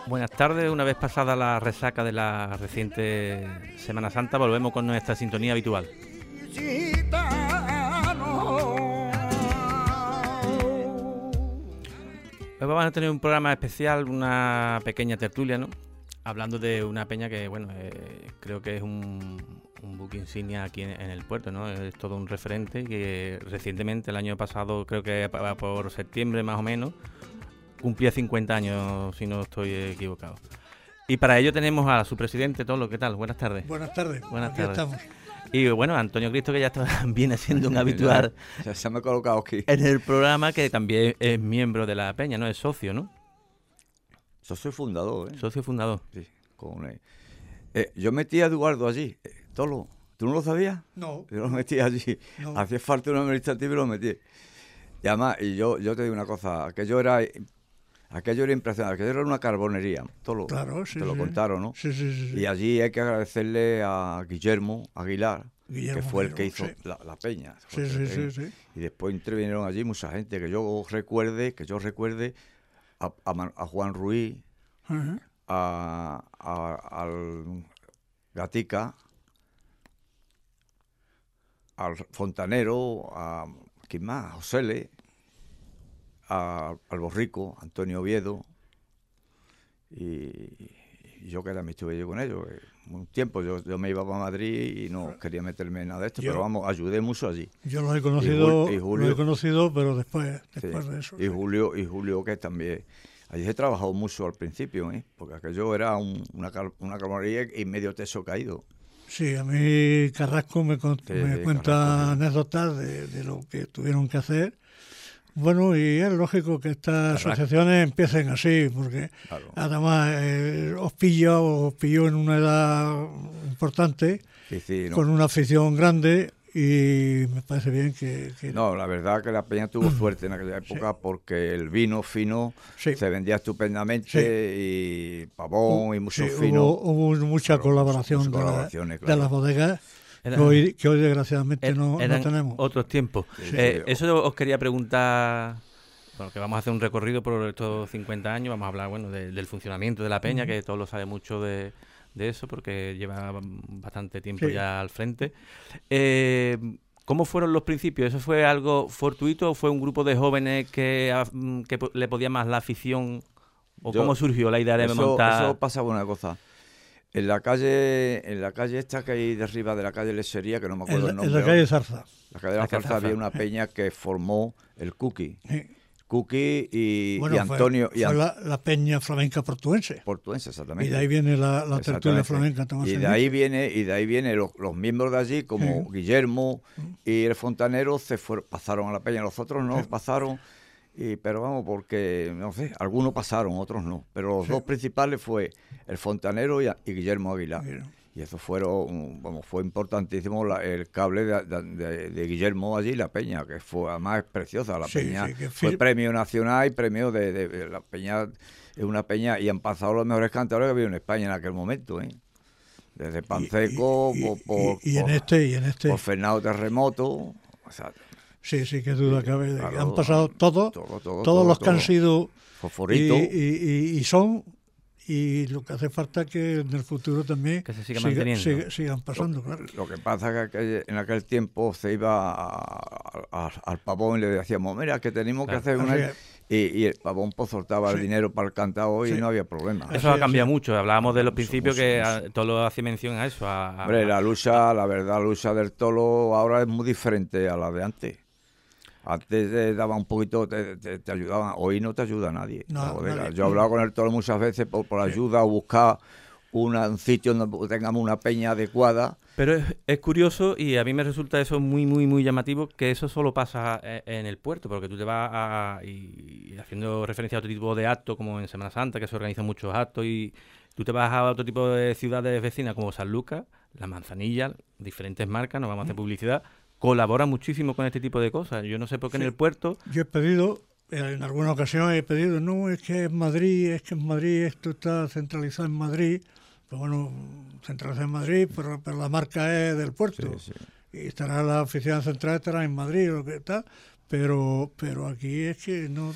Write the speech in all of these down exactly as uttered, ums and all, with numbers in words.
Buenas tardes, una vez pasada la resaca de la reciente Semana Santa, volvemos con nuestra sintonía habitual. Hoy vamos a tener un programa especial, una pequeña tertulia, ¿no? Hablando de una peña que, bueno, eh, creo que es un, un buque insignia aquí en, en el puerto, ¿no? Es todo un referente que recientemente, el año pasado, creo que por septiembre más o menos, cumplía cincuenta años, si no estoy equivocado. Y para ello tenemos a su presidente, Tolo. ¿Qué tal? Buenas tardes. Buenas tardes. Buenas Aquí tardes. estamos. Y bueno, Antonio Cristo, que ya está, viene siendo un habitual ya, ya me he colocado aquí en el programa, que también es miembro de la peña, ¿no? Es socio, ¿no? Socio fundador, ¿eh? Socio fundador. Sí, con él. Eh, yo metí a Eduardo allí. Eh, Tolo, ¿tú no lo sabías? No. Yo lo metí allí. No. Hacía falta un administrativo y lo metí. Y además, y yo, yo te digo una cosa, aquello era... Aquello era impresionante, aquello era una carbonería, todo lo, Claro, sí, te lo sí. contaron, ¿no? Sí, sí, sí, sí. Y allí hay que agradecerle a Guillermo Aguilar, Guillermo que fue el que Aguilar, hizo sí. la, la peña. Sí, sí, sí, sí. Y después intervinieron allí mucha gente, que yo recuerde, que yo recuerde a, a, Man- a Juan Ruiz, Ajá. a, a- al Gatica, al Fontanero, a ¿quién más? A Josele, a, al Borrico, Antonio Oviedo, y, y yo que también estuve yo con ellos. eh, Un tiempo yo, yo me iba para Madrid y no quería meterme en nada de esto, Yo- pero vamos, ayudé mucho allí. Yo los he conocido, Y Jul- y Julio- los he conocido, pero después, Sí. después de eso. Y sí. Julio, y Julio que también. Allí he trabajado mucho al principio, ¿eh? Porque aquello era un- una, cal- una calmaría y medio teso caído. Sí, a mí Carrasco me, con- Sí, me sí, cuenta Carrasco, sí. anécdotas de, de lo que tuvieron que hacer. Bueno, y es lógico que estas Carrasco. asociaciones empiecen así, porque Claro. además eh, os pilla, os pilló en una edad importante, Sí, sí, no. con una afición grande, y me parece bien que... que- No, la verdad que la peña tuvo suerte en aquella época porque el vino fino Sí. se vendía estupendamente y pavón y mucho Sí, fino. Hubo, hubo mucha Claro, colaboración muchas de, la- colaboraciones, de claro. las bodegas, Era- que hoy, que hoy desgraciadamente Er- no, no eran tenemos. otros tiempos. Sí, Eh, sí. eso os quería preguntar, bueno, que vamos a hacer un recorrido por estos cincuenta años, vamos a hablar, bueno, de- del funcionamiento de la peña, que todos lo sabe mucho de, de eso, porque lleva bastante tiempo Sí. ya al frente. Eh, ¿Cómo fueron los principios? ¿Eso fue algo fortuito o fue un grupo de jóvenes que, ah, mm, que po- le podía más la afición? ¿O Yo- cómo surgió la idea de Eso, montar? eso pasaba una cosa. En la calle, en la calle esta que hay de arriba de la calle Lesería, que no me En, acuerdo la- el en nombre. la calle ahora. Zarza. La calle de la La calle Zarza había Zarza. una peña que formó el Cookie. Sí. Cookie y, Bueno, y Antonio fue, y fue An- la, la peña flamenca portuense. Portuense, exactamente. Y de ahí viene la, la tertulia Exactamente. flamenca. Tomás Y de Enrique. ahí viene, y de ahí viene los, los miembros de allí, como Sí. Guillermo y el fontanero, se fueron, pasaron a la peña, los otros no Sí. pasaron, y, pero vamos, porque, no sé, algunos pasaron, otros no. Pero los Sí. dos principales fue el fontanero y, a- y Guillermo Aguilar. Mira. Y eso fueron, vamos, fue importantísimo la- el cable de, de- de- de Guillermo allí, la peña, que fue, además es preciosa la Sí, peña. sí, que fue fil- premio nacional y premio de, de- de la peña, es una peña, y han pasado los mejores cantadores que había en España en aquel momento, ¿eh? Desde Panceco, Y- y- por, por- y- y en por- este, y en este. por Fernando Terremoto, o sea, Sí, sí, que duda cabe. de que claro, han pasado todos, todo, todo, todos todo, los que todo. han sido y, Fosforito. y, y- y son, y lo que hace falta es que en el futuro también Que se siga manteniendo. siga- sigan pasando, claro. Lo que pasa es que aquel- en aquel tiempo se iba a- a- al pavón y le decíamos, mira, que tenemos Claro. que hacer una... Así es. Y, y el pavón pues soltaba el Sí. dinero para el cantado y Sí. no había problema. Eso Así ha cambiado es. mucho. Hablábamos de los principios mucho, que mucho. ah, Tolo hacía mención a eso. A, a- Hombre, la lucha, la verdad, la lucha del tolo ahora es muy diferente a la de antes. Antes te daba un poquito, te, te, te ayudaban. Hoy no te ayuda nadie. No, la bodega. nadie. Yo he hablado con el tolo muchas veces por, por ayuda o buscar una- un sitio donde tengamos una peña adecuada. Pero es, es curioso y a mí me resulta eso muy, muy, muy llamativo, que eso solo pasa e- en el puerto, porque tú te vas a, y, y haciendo referencia a otro tipo de actos, como en Semana Santa, que se organizan muchos actos, y tú te vas a otro tipo de ciudades vecinas como San Lucas, La Manzanilla, diferentes marcas, no vamos a hacer publicidad, colaboran muchísimo con este tipo de cosas. Yo no sé por qué en Sí. el puerto... Yo he pedido, en alguna ocasión he pedido, no, es que en Madrid, es que en Madrid esto está centralizado en Madrid. Pues bueno, centralizado en Madrid, pero, pero la marca es del puerto. Sí, sí. Y estará la oficina central, estará en Madrid o lo que está, pero, pero aquí es que no...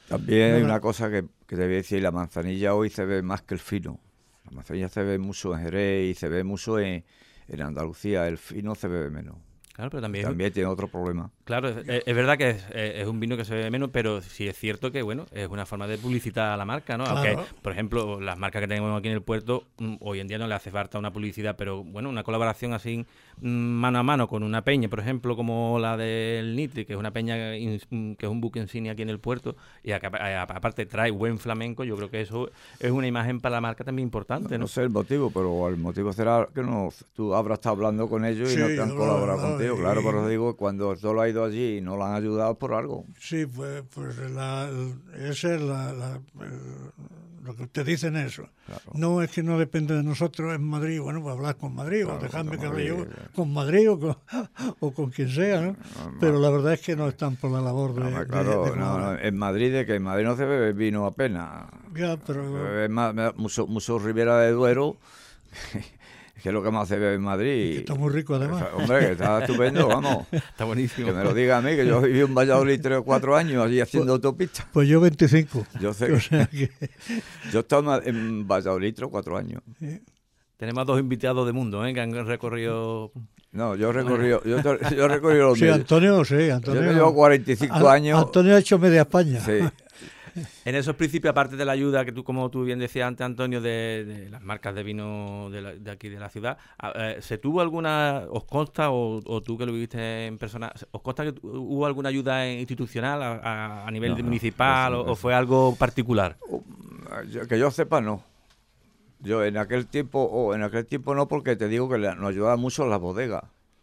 También hay No, una cosa que, que te voy a decir, la manzanilla hoy se ve más que el fino. La manzanilla se ve mucho en Jerez y se ve mucho en, en Andalucía, el fino se bebe menos. Claro, pero también, También tiene otro problema. claro, es, es verdad que es, es un vino que se bebe menos, pero sí es cierto que, bueno, es una forma de publicitar a la marca, ¿no? Claro. Aunque, por ejemplo, las marcas que tenemos aquí en el puerto, mm, hoy en día no le hace falta una publicidad, pero, bueno, una colaboración así mm, mano a mano con una peña, por ejemplo, como la del Nitri, que es una peña in- que es un buque insignia aquí en el puerto, y a- a- aparte trae buen flamenco, yo creo que eso es una imagen para la marca también importante, No, ¿no? no sé el motivo, pero el motivo será que no, tú habrás estado hablando con ellos y Sí, no te han claro, colaborado claro, contigo. y- Claro, pero os digo, cuando todo ha ido allí y no lo han ayudado por algo. Sí, pues, pues la, ese es la, la- el- lo que ustedes dicen eso. Claro. No es que no depende de nosotros en Madrid, bueno, pues hablar con Madrid, Claro, o dejarme con que hable yo Madrid, claro. con Madrid o con, o con quien sea, ¿no? No, Pero la verdad es que no están por la labor de... No, de- claro, de no, colaborar. no, en Madrid, de que en Madrid no se bebe vino apenas. Ya, pero... Es más, me- mucho, mucho Ribera de Duero, que es lo que más se bebe en Madrid. que está muy rico además. Hombre, que está estupendo, vamos. Está buenísimo. Que me lo diga a mí, que yo viví en Valladolid tres o cuatro años allí haciendo autopista. Pues yo veinticinco. Yo sé, O sea que... yo he estado en Valladolid tres o cuatro años. eh, Tenemos a dos invitados de mundo, ¿eh? Que han recorrido... No, yo he recorrido, yo, te- yo he recorrido los Sí, medios. Antonio, sí, Yo Antonio. que llevo cuarenta y cinco An- años. Antonio ha hecho media España. Sí, En esos principios, aparte de la ayuda que tú, como tú bien decías antes, Antonio, de, de las marcas de vino de, la- de aquí de la ciudad, a- eh, ¿se tuvo alguna, os consta, o, o tú que lo viviste en persona, os consta que tu- hubo alguna ayuda institucional a, a- a nivel No, no, municipal eso- o, o eso. fue algo particular? Yo- que yo sepa, no. Yo en aquel tiempo, o en aquel tiempo no, porque te digo que le- nos ayudaba mucho las bodegas.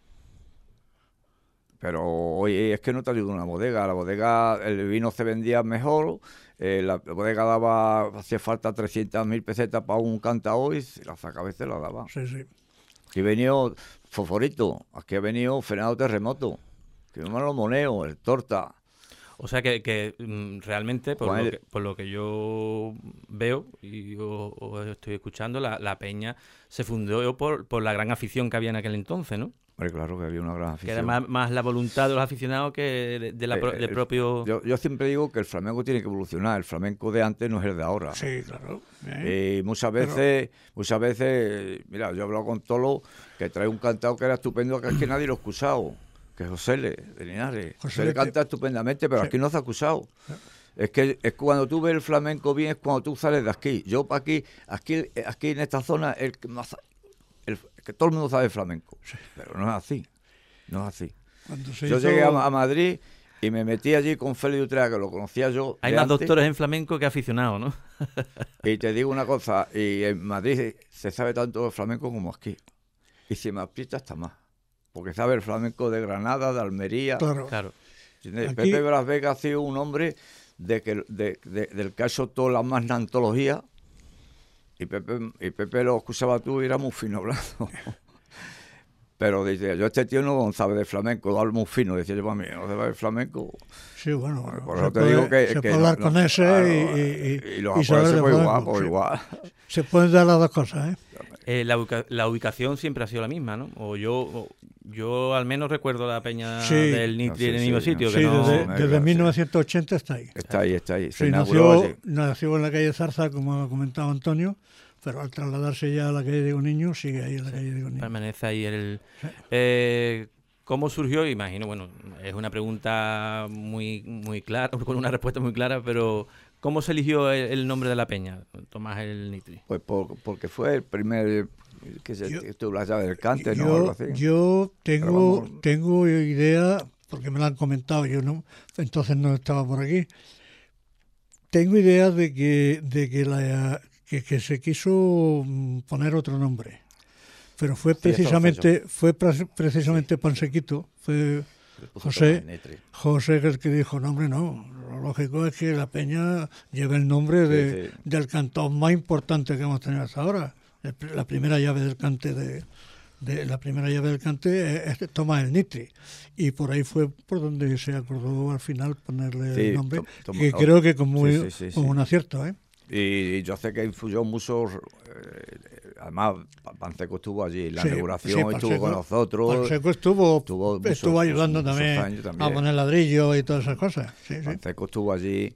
Pero hoy es que no te ayuda una bodega. La bodega, el vino se vendía mejor, eh, la bodega daba, hacía falta trescientas mil pesetas para un cantao y si la sacaba y se la daba. Sí, sí. Aquí ha venido Foforito, aquí ha venido Fernando Terremoto, que me lo moneo, el Torta. O sea que, que mm, realmente, por Juan, lo el- que, por lo que yo veo y o- o estoy escuchando, la, la peña se fundó por, por la gran afición que había en aquel entonces, ¿no? Hombre, claro que había una gran Que era afición. más, más la voluntad de los aficionados que de, de la pro- Eh, del el- propio... Yo, yo siempre digo que el flamenco tiene que evolucionar. El flamenco de antes no es el de ahora. Sí, claro. ¿eh? Y muchas Pero- veces, muchas veces, mira, yo he hablado con Tolo, que trae un cantado que era estupendo, que es que nadie lo ha escuchado, que es José Le, de Linares. José José Le Le que- canta estupendamente, pero Sí. aquí no se ha acusado. Es que es cuando tú ves el flamenco bien, es cuando tú sales de aquí. Yo para aquí, aquí, aquí en esta zona, el que más, el, que todo el mundo sabe flamenco, pero no es así, no es así. Cuando se Yo hizo- llegué a, a Madrid y me metí allí con Félix Utrea, que lo conocía yo. Hay de más antes. doctores en flamenco que aficionados, ¿no? Y te digo una cosa, y en Madrid se sabe tanto de flamenco como aquí. Y si me aprieta hasta más. Porque sabe el flamenco de Granada, de Almería. Claro. Claro. ¿Entiendes? Aquí- Pepe Bras Vega ha sido un hombre de que, de, de- del que ha hecho toda la magnantología. Y Pepe, y Pepe lo escuchaba tú y era muy fino hablando. Pero dice, yo este tío no sabe de flamenco, habla muy fino. Decía yo, para mí, no sabe de flamenco. Sí, bueno, Por se eso te puede, digo que... se que puede hablar no- con no, ese claro, y, y, y los y saber japoneses de pues igual, flamenco, pues sí. igual. Se pueden dar las dos cosas, ¿eh? Eh, la, ubica- la ubicación siempre ha sido la misma, ¿no? O yo, o- yo al menos recuerdo la peña Sí. del No, Nitri sí, en el sí, mismo no, sitio. Sí, que no... desde, no, desde claro, sí. mil novecientos ochenta está ahí. Está ahí, está ahí. Se Sí, inauguró nació, allí. nació en la calle Zarza, como ha comentado Antonio, pero al trasladarse ya a la calle Diego Niño, sigue ahí en la calle Diego Niño. Permanece ahí el... Sí. Eh, ¿Cómo surgió? Imagino, bueno, es una pregunta muy muy clara, con una respuesta muy clara, pero ¿cómo se eligió el, el nombre de la peña, Tomás el Nitri? Pues por- porque fue el primer que se Yo- que tú la llave del cante, ¿no? Algo Yo, así. yo tengo, vamos- tengo idea, porque me lo han comentado, yo no, entonces no estaba por aquí. Tengo idea de que, de que, la, que, que se quiso mm, poner otro nombre, pero fue Sí, eso lo sé precisamente, fue pre- precisamente Pansequito, fue Le puso José- Tomás Netri. José el que dijo, no hombre, no, lo lógico es que la peña lleve el nombre de, Sí, sí. del cantón más importante que hemos tenido hasta ahora. El pr- La primera llave del cante de, de la primera llave del cante es, es Tomás el Nitri, y por ahí fue por donde se acordó al final ponerle Sí, el nombre, Tom- Tom- que oh, creo que como, sí, sí, sí, como sí. un acierto, ¿eh? Y, y yo sé que influyó mucho, eh, además Pa- Panseco estuvo allí, la Sí, inauguración sí, estuvo Panseco- con nosotros. Panseco estuvo, estuvo muchos- estuvo ayudando muchos también, años a también. poner ladrillo y todas esas cosas. Sí, sí. Panseco estuvo allí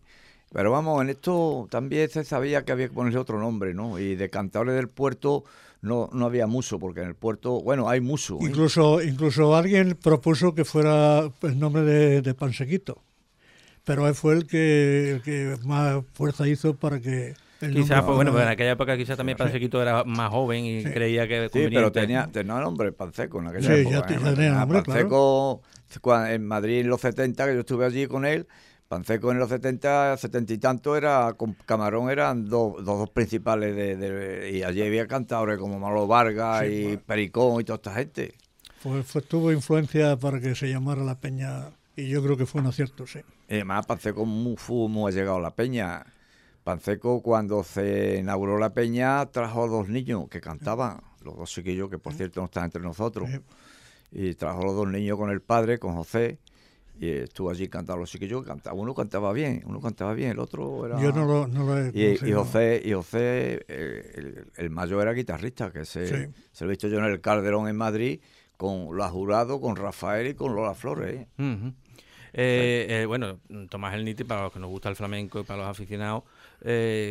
Pero vamos, en esto también se sabía que había que ponerle otro nombre, ¿no? Y de cantadores del puerto no, no había mucho, porque en el puerto, bueno, hay mucho. ¿eh? Incluso, incluso alguien propuso que fuera el nombre de, de Pansequito, pero él fue el que, el que más fuerza hizo para que... Quizás, pues bueno, pues en aquella época quizás también Pansequito era más joven y sí. creía que... Sí, pero tenía, tenía nombre Panseco en aquella sí, época. Sí, ya ¿eh? tenía nombre, Panseco, claro. En Madrid en los setenta, que yo estuve allí con él, Panseco en los setenta, setenta y tanto, era con Camarón eran dos, dos, dos principales de, de, y allí había cantadores como Manolo Vargas sí, y bueno. Pericón y toda esta gente. Pues fue, tuvo influencia para que se llamara la peña y yo creo que fue un acierto, sí. Y además Panseco muy, muy ha llegado a la peña. Panseco, cuando se inauguró la peña, trajo a dos niños que cantaban, los dos chiquillos, que por cierto no están entre nosotros, y trajo a los dos niños con el padre, con José, y estuvo allí cantando los chiquillos, cantaba. Uno cantaba bien, uno cantaba bien, el otro era... Yo no lo, no lo he y, y José, y José eh, el, el mayor era guitarrista, que se, sí. se lo he visto yo en el Calderón en Madrid, con los jurados, con Rafael y con Lola Flores. ¿eh? Uh-huh. Eh, eh, bueno, Tomás el Nitri, para los que nos gusta el flamenco y para los aficionados, eh,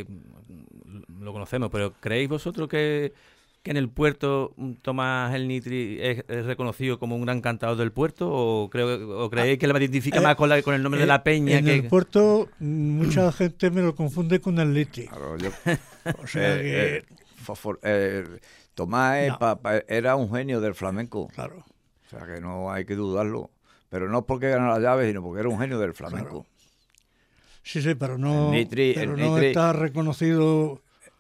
lo conocemos, pero ¿creéis vosotros que, que en el puerto Tomás el Nitri es, es reconocido como un gran cantador del puerto o, creo, o creéis que le identifica eh, más con, la, con el nombre eh, de la peña? En que... el puerto mucha gente me lo confunde con el Nitri. Claro, yo, o sea eh, que... Eh, eh, Tomás no. pa, pa, era un genio del flamenco. Claro. O sea que no hay que dudarlo. Pero no porque ganó la llave, sino porque era un genio del flamenco. Claro. Sí, sí, pero no, Nitri, pero no Nitri, está reconocido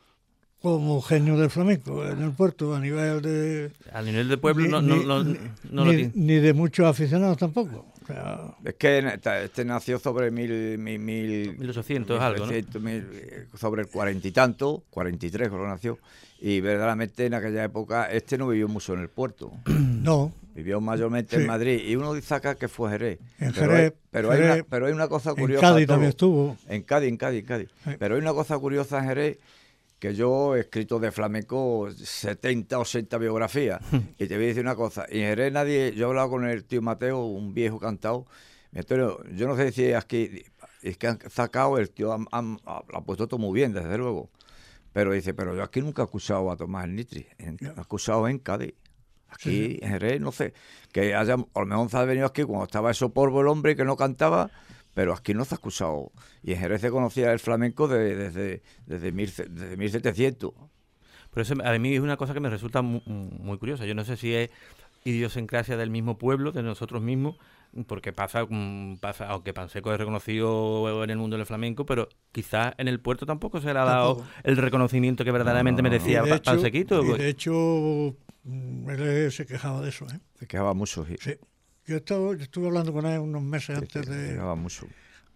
como genio del flamenco en el puerto a nivel de... A nivel de pueblo ni, no, ni, no, no, ni, no ni, lo tiene. Ni de muchos aficionados tampoco. O sea, es que este nació sobre mil... mil, mil mil ochocientos algo, ¿no? Mil, sobre el cuarenta y tanto, cuarenta y tres creo que nació. Y verdaderamente en aquella época este no vivió mucho en el puerto. No. Vivió mayormente sí. en Madrid. Y uno dice acá que fue Jerez. En pero, Jerez, hay, pero, Jerez, hay una, pero hay una cosa curiosa. En Cádiz también estuvo. En Cádiz, en Cádiz, en Cádiz. Sí. Pero hay una cosa curiosa en Jerez, que yo he escrito de flamenco setenta, ochenta biografías. Y te voy a decir una cosa. En Jerez nadie... Yo he hablado con el tío Mateo, un viejo cantado. Antonio, yo no sé si es aquí... Es que han sacado, el tío han, han, ha puesto todo muy bien, desde luego. Pero dice, pero yo aquí nunca he escuchado a Tomás el Nitri. He escuchado en Cádiz. Aquí, sí. en Jerez, no sé. Que haya, a lo mejor se ha venido aquí cuando estaba eso polvo el hombre que no cantaba, pero aquí no se ha escuchado. Y en Jerez se conocía el flamenco de, desde, desde, mil, desde mil setecientos. Pero eso a mí es una cosa que me resulta muy, muy curiosa. Yo no sé si es idiosincrasia del mismo pueblo, de nosotros mismos, porque pasa, pasa aunque Panseco es reconocido en el mundo del flamenco, pero quizás en el puerto tampoco se le ha dado tampoco. el reconocimiento que verdaderamente no, no, no. merecía de hecho, Pansequito. Y de hecho, él se quejaba de eso. ¿eh? Se quejaba mucho, sí. sí. Yo, estaba, yo estuve hablando con él unos meses sí, antes se de... Se quejaba mucho.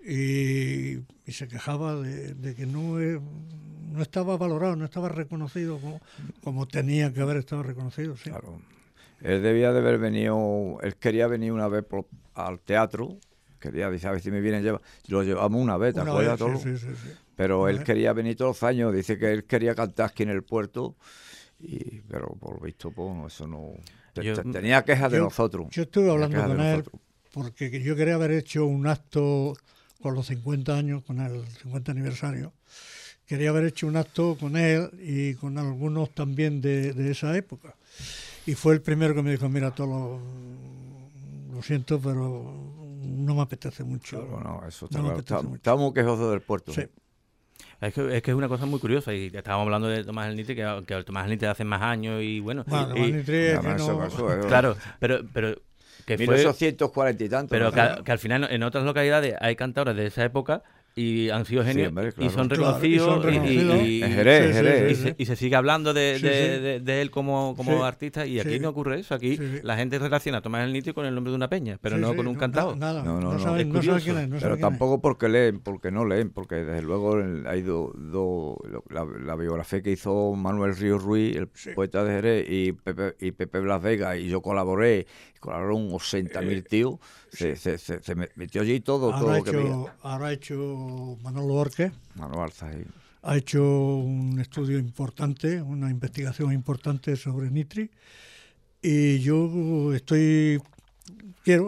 Y, y se quejaba de, de que no, no estaba valorado, no estaba reconocido como, como tenía que haber estado reconocido. Sí. Claro. Él debía de haber venido, él quería venir una vez por, al teatro, quería, dice, a ver si me vienen, lleva, lo llevamos una vez, ¿te una acuerdas? Vez, todo? sí, sí, sí, sí. Pero una él vez. quería venir todos los años, dice que él quería cantar aquí en el puerto, y pero por lo visto, pues, eso no... Yo, tenía quejas de yo, nosotros. Yo estuve hablando con él, porque yo quería haber hecho un acto con los cincuenta años, con el cincuenta aniversario, quería haber hecho un acto con él y con algunos también de, de esa época. Y fue el primero que me dijo, mira, todo lo, lo siento, pero no me apetece mucho. Claro, no, eso está no claro. Estamos, estamos quejosos del puerto. Sí. Es que, es que es una cosa muy curiosa y estábamos hablando de Tomás el Nitri, que, que Tomás el Nitri hace más años y bueno... Bueno, y, Tomás el Nitri es que eso, no... eso, eso, claro, pero... pero que mil ochocientos cuarenta y tanto. Pero ¿no? que, que al final en otras localidades hay cantadores de esa época y han sido genios, sí, hombre, claro. y son reconocidos, claro, y, son reconocidos. y, y, en Jerez, sí, Jerez, sí, sí, y, se, y se sigue hablando de, sí, de, sí. de, de él como, como sí, artista y aquí sí. no ocurre eso, aquí sí, sí. la gente relaciona a Tomás el Nitri con el nombre de una peña, pero sí, no sí, con un no, cantador. Nada, no, no, no, no, saben, es no saben quién es. No pero saben tampoco quién porque leen, porque no leen, porque desde luego hay dos, do, la, la biografía que hizo Manuel Ríos Ruiz, el sí. poeta de Jerez, y Pepe, y Pepe Blas Vega, y yo colaboré, colaboraron ochenta mil tíos, se, se, se, se metió allí todo, ahora todo ha lo que hecho, veía. Ahora ha hecho Manolo Orque. Manolo Arza, sí. Ha hecho un estudio importante, una investigación importante sobre Nitri, y yo estoy quiero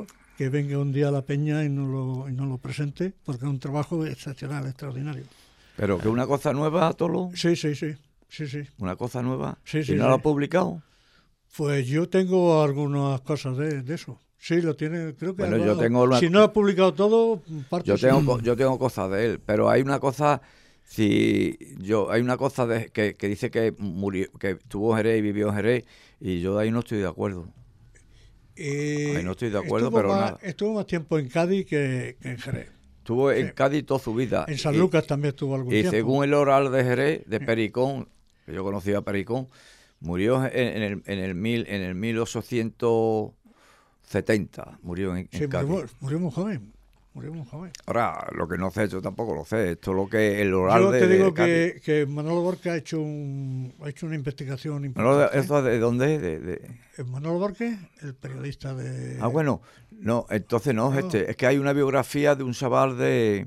que venga un día a la peña y no lo, y no lo presente, porque es un trabajo excepcional, extraordinario. Pero que una cosa nueva, Tolo. Sí, sí, sí, sí, sí. Una cosa nueva. Sí, ¿Y sí, no sí. lo ha publicado? Pues yo tengo algunas cosas de, de eso. Sí, lo tiene, creo que... Bueno, algo- yo tengo una- Si no ha publicado todo, parte Yo sí. tengo, co- yo tengo cosas de él, pero hay una cosa, si yo hay una cosa de, que, que dice que murió, que estuvo en Jerez y vivió en Jerez, y yo de ahí no estoy de acuerdo. Eh, Ay, no estoy de acuerdo, estuvo pero más, nada. Estuvo más tiempo en Cádiz que, que en Jerez. Estuvo en Sí. Cádiz toda su vida. En San y- Lucas también estuvo algún Y tiempo. según el oral de Jerez, de Pericón, que yo conocía a Pericón, murió en, en el en el mil en el mil ochocientos setenta, murió en, en Sí, Cádiz. murió, murió muy joven. Murió muy joven. Ahora, lo que no sé, yo tampoco lo sé. Esto es lo que el oral Yo de, te de digo Cádiz. que, que Manolo Borges ha hecho un, ha hecho una investigación Manolo, importante. ¿eso de dónde? De, de- Eh, Manolo Borges, el periodista de... Ah, bueno, no, entonces no, No. este, es que hay una biografía de un chaval de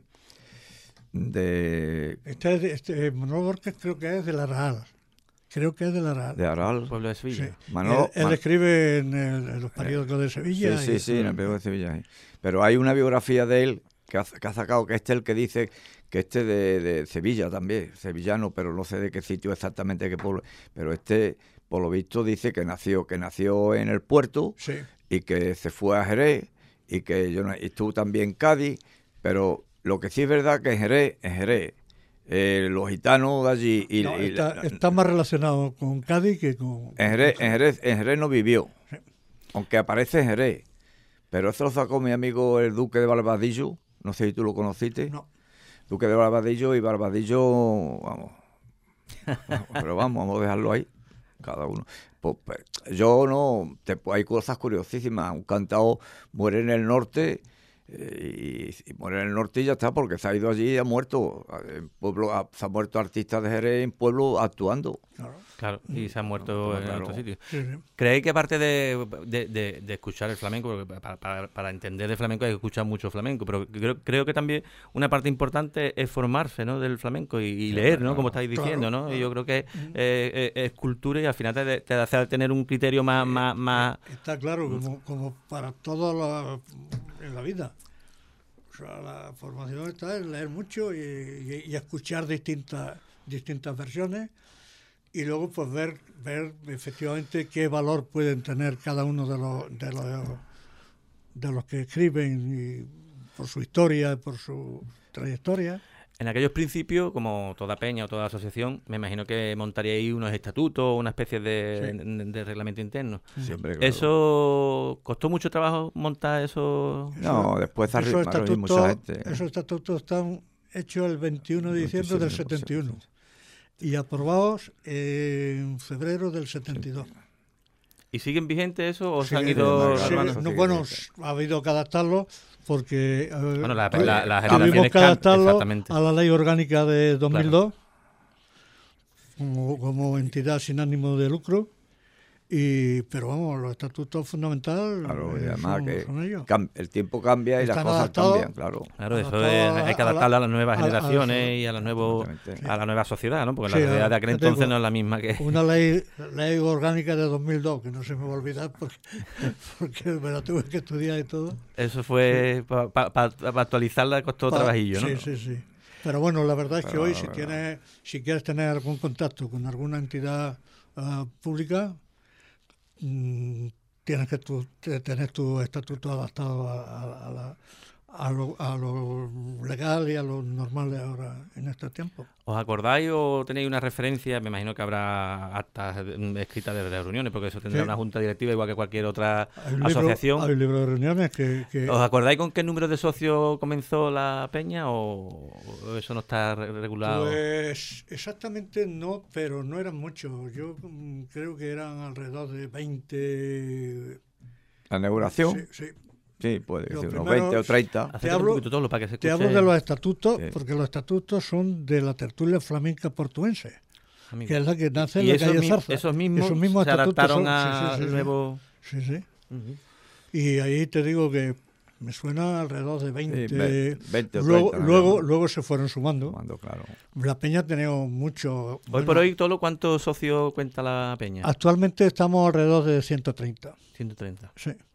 de, Este, es de- este, Manolo Borges creo que es de La Real. Creo que es de La Real. de Aral. Pueblo de Sí. Sevilla. Manolo- él, él Man- escribe en, el- en los periódicos de Sí, Sevilla. sí, y- sí, en el periódico de Sevilla. sí. Pero hay una biografía de él que ha, que ha sacado, que este es el que dice que este de, de Sevilla también, sevillano, pero no sé de qué sitio exactamente, qué pueblo. Pero este, por lo visto, dice que nació, que nació en el puerto Sí. y que se fue a Jerez y que yo no- y estuvo también en Cádiz, pero lo que sí es verdad que en Jerez, en Jerez, eh, los gitanos de allí y, No, y está, la- está más relacionado con Cádiz que con... en Jerez, en Jerez, en Jerez no vivió, aunque aparece en Jerez. Pero eso lo sacó mi amigo el Duque de Barbadillo, no sé si tú lo conociste. No. Duque de Barbadillo y Barbadillo, vamos. Pero vamos, vamos a dejarlo ahí, cada uno. Pues, pues, yo no, te- pues, hay cosas curiosísimas. Un cantao muere en el norte eh, y, y muere en el norte y ya está, porque se ha ido allí y ha muerto. En pueblo, ha- se ha muerto artistas de Jerez en pueblo actuando. Claro. Claro, y se ha muerto pues, en claro. otro sitio. Sí, sí. ¿Creéis que aparte de, de, de- de escuchar el flamenco, porque para, para- para entender de flamenco hay que escuchar mucho flamenco, pero creo, creo que también una parte importante es formarse, ¿no?, del flamenco y, y leer, ¿no?, como estáis diciendo, Claro, ¿no? Y yo creo que eh, es, es cultura y al final te, te hace tener un criterio más... más, más Está claro, como, como para todo la, en la vida. O sea, la formación está en leer mucho y, y- y escuchar distintas distintas versiones y luego pues ver ver efectivamente qué valor pueden tener cada uno de los de los, de los que escriben y por su historia, por su trayectoria. En aquellos principios, como toda peña o toda asociación, me imagino que montaríais unos estatutos, una especie de, Sí. de- de reglamento interno. Siempre, claro. ¿Eso costó mucho trabajo montar eso? No, después se Esos arrimaron y mucha estatutos, gente. esos estatutos están hechos el veintiuno de diciembre del Sí, sí, sí, setenta y uno sí, y aprobados en febrero del setenta y dos. ¿Y siguen vigentes eso o se Sí, han ido... sí, hermano? sí, no, sí, bueno, sí. ha habido que adaptarlo porque eh, Bueno, la- tu- la- las tuvimos generaciones que cam- adaptarlo exactamente. a la ley orgánica de dos mil dos como, como entidad sin ánimo de lucro. Y, pero vamos, los estatutos fundamentales Claro, y eh, además son, que son ellos. cam- el tiempo cambia y las Están cosas adaptados. cambian, claro. Claro, eso Adaptado es, a la- hay que a la- adaptarlo a las nuevas a la- a la- generaciones y a la, nuevo, Exactamente. a la nueva sociedad, ¿no? Porque Sí, la sociedad de aquel ya te entonces digo, no es la misma que... Una ley, ley orgánica de dos mil dos, que no se me va a olvidar porque, porque me la tuve que estudiar y todo. Eso fue... Para pa, pa- pa actualizarla costó Pa- trabajillo, ¿no? Sí, sí, sí. Pero bueno, la verdad es que Pero, hoy si pero- tienes, si quieres tener algún contacto con alguna entidad ah, pública, mm, tienes que tu- te- tener tu estatuto adaptado a, a- a la- a lo, a lo legal y a lo normal de ahora en este tiempo. ¿Os acordáis o tenéis una referencia? Me imagino que habrá actas eh, escritas de las reuniones, porque eso tendrá Sí. una junta directiva igual que cualquier otra Hay un libro, asociación. hay un libro de reuniones que, que ¿Os acordáis con qué número de socios comenzó la peña o o eso no está re- regulado? pues exactamente no, pero no eran muchos. Yo mm, creo que eran alrededor de veinte. La inauguración, Sí, sí. sí, puede Los ser unos primeros- veinte o treinta. Acércate hablo- un poquito todo para que se Te escuche, hablo de los estatutos, Sí. porque los estatutos son de la tertulia flamenca portuense, amigo. que es la que nace en Y la esos, calle mi- Zarza. esos mismos, Esos mismos se estatutos adaptaron son- al sí, sí, sí, sí. nuevo... Sí, sí. Ujú. Y ahí te digo que me suena alrededor de veinte. ve- veinte o luego, treinta, ¿no? luego, luego se fueron sumando. Tomando, claro. La peña ha tenido mucho. Hoy bueno, por hoy, Tolo, ¿cuántos socios cuenta la peña? Actualmente estamos alrededor de ciento treinta. ciento treinta. Sí.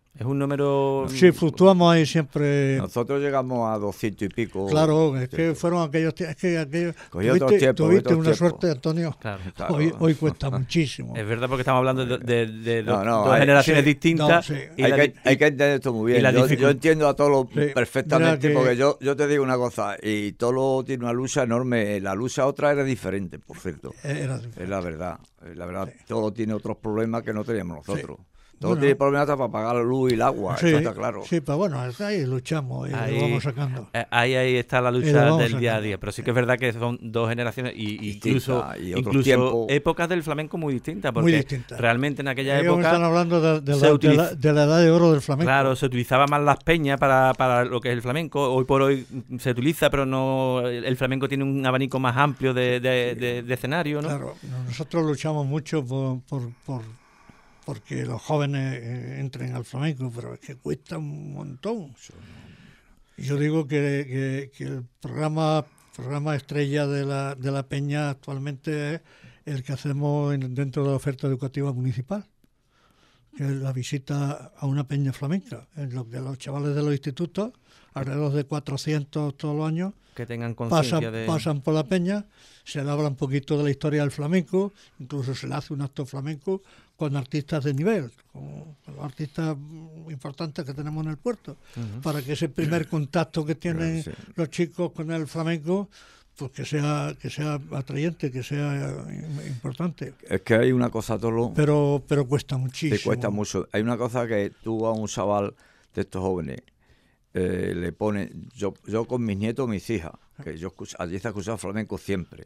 Es un número... Sí, fluctuamos ahí siempre. Nosotros llegamos a doscientos y pico. Claro, es que fueron aquellos tiempos. Es que aquellos, Cogí otros tuviste, tiempos, tuviste otros una tiempos. suerte, Antonio. Claro. Claro. Hoy, hoy cuesta muchísimo. Es verdad, porque estamos hablando de, de- de No, dos, no, dos hay- generaciones sí, distintas. no, sí. y Hay la que, di- hay que entender esto muy bien. la Yo, dificultad. yo entiendo a todos Sí, perfectamente, mira que- porque yo, yo te digo una cosa, y Tolo tiene una lucha enorme. La lucha otra era diferente, por cierto. Era Es diferente. la verdad. Es la verdad, Tolo tiene otros problemas que no teníamos nosotros. Tolo Bueno. tiene problemas hasta para pagar la luz y el agua, Sí, eso está claro. sí, pero bueno, ahí luchamos y Ahí- lo vamos sacando. eh, Ahí, ahí está la Y lo lucha vamos del día a sacando. día. Pero sí que es verdad que son dos generaciones y incluso, Distintas, y otros incluso tiempos. épocas del flamenco muy distintas. Porque Muy distintas. realmente en aquella Ellos están época, hablando de, de se la, de, utiliza- la, de la edad de oro del flamenco. claro, se utilizaba más las peñas para, para lo que es el flamenco. Hoy por hoy mm, se utiliza, pero no el el flamenco tiene un abanico más amplio de, de, de- de escenario, ¿no? Claro, nosotros luchamos mucho por, por, por porque los jóvenes eh, entren al flamenco, pero es que cuesta un montón. Yo digo que, que, que el programa programa estrella de la, de la Peña actualmente es el que hacemos en- dentro de la oferta educativa municipal, que es la visita a una peña flamenca, en lo que los chavales de los institutos, alrededor de cuatrocientos todos los años, Que tengan conciencia pasan, de... pasan por la peña, se le habla un poquito de la historia del flamenco, incluso se le hace un acto flamenco con artistas de nivel, con, con los artistas mm, importantes que tenemos en el puerto, Ujú. para que ese primer contacto que tienen Claro, sí. los chicos con el flamenco, pues que sea que sea atrayente, que sea eh, importante. Es que hay una cosa, Tolo, Pero pero cuesta muchísimo. te cuesta mucho. Hay una cosa que tú a un chaval de estos jóvenes eh, le pones, yo, yo con mis nietos, mis hijas, que yo escucho, allí se ha escuchado flamenco siempre.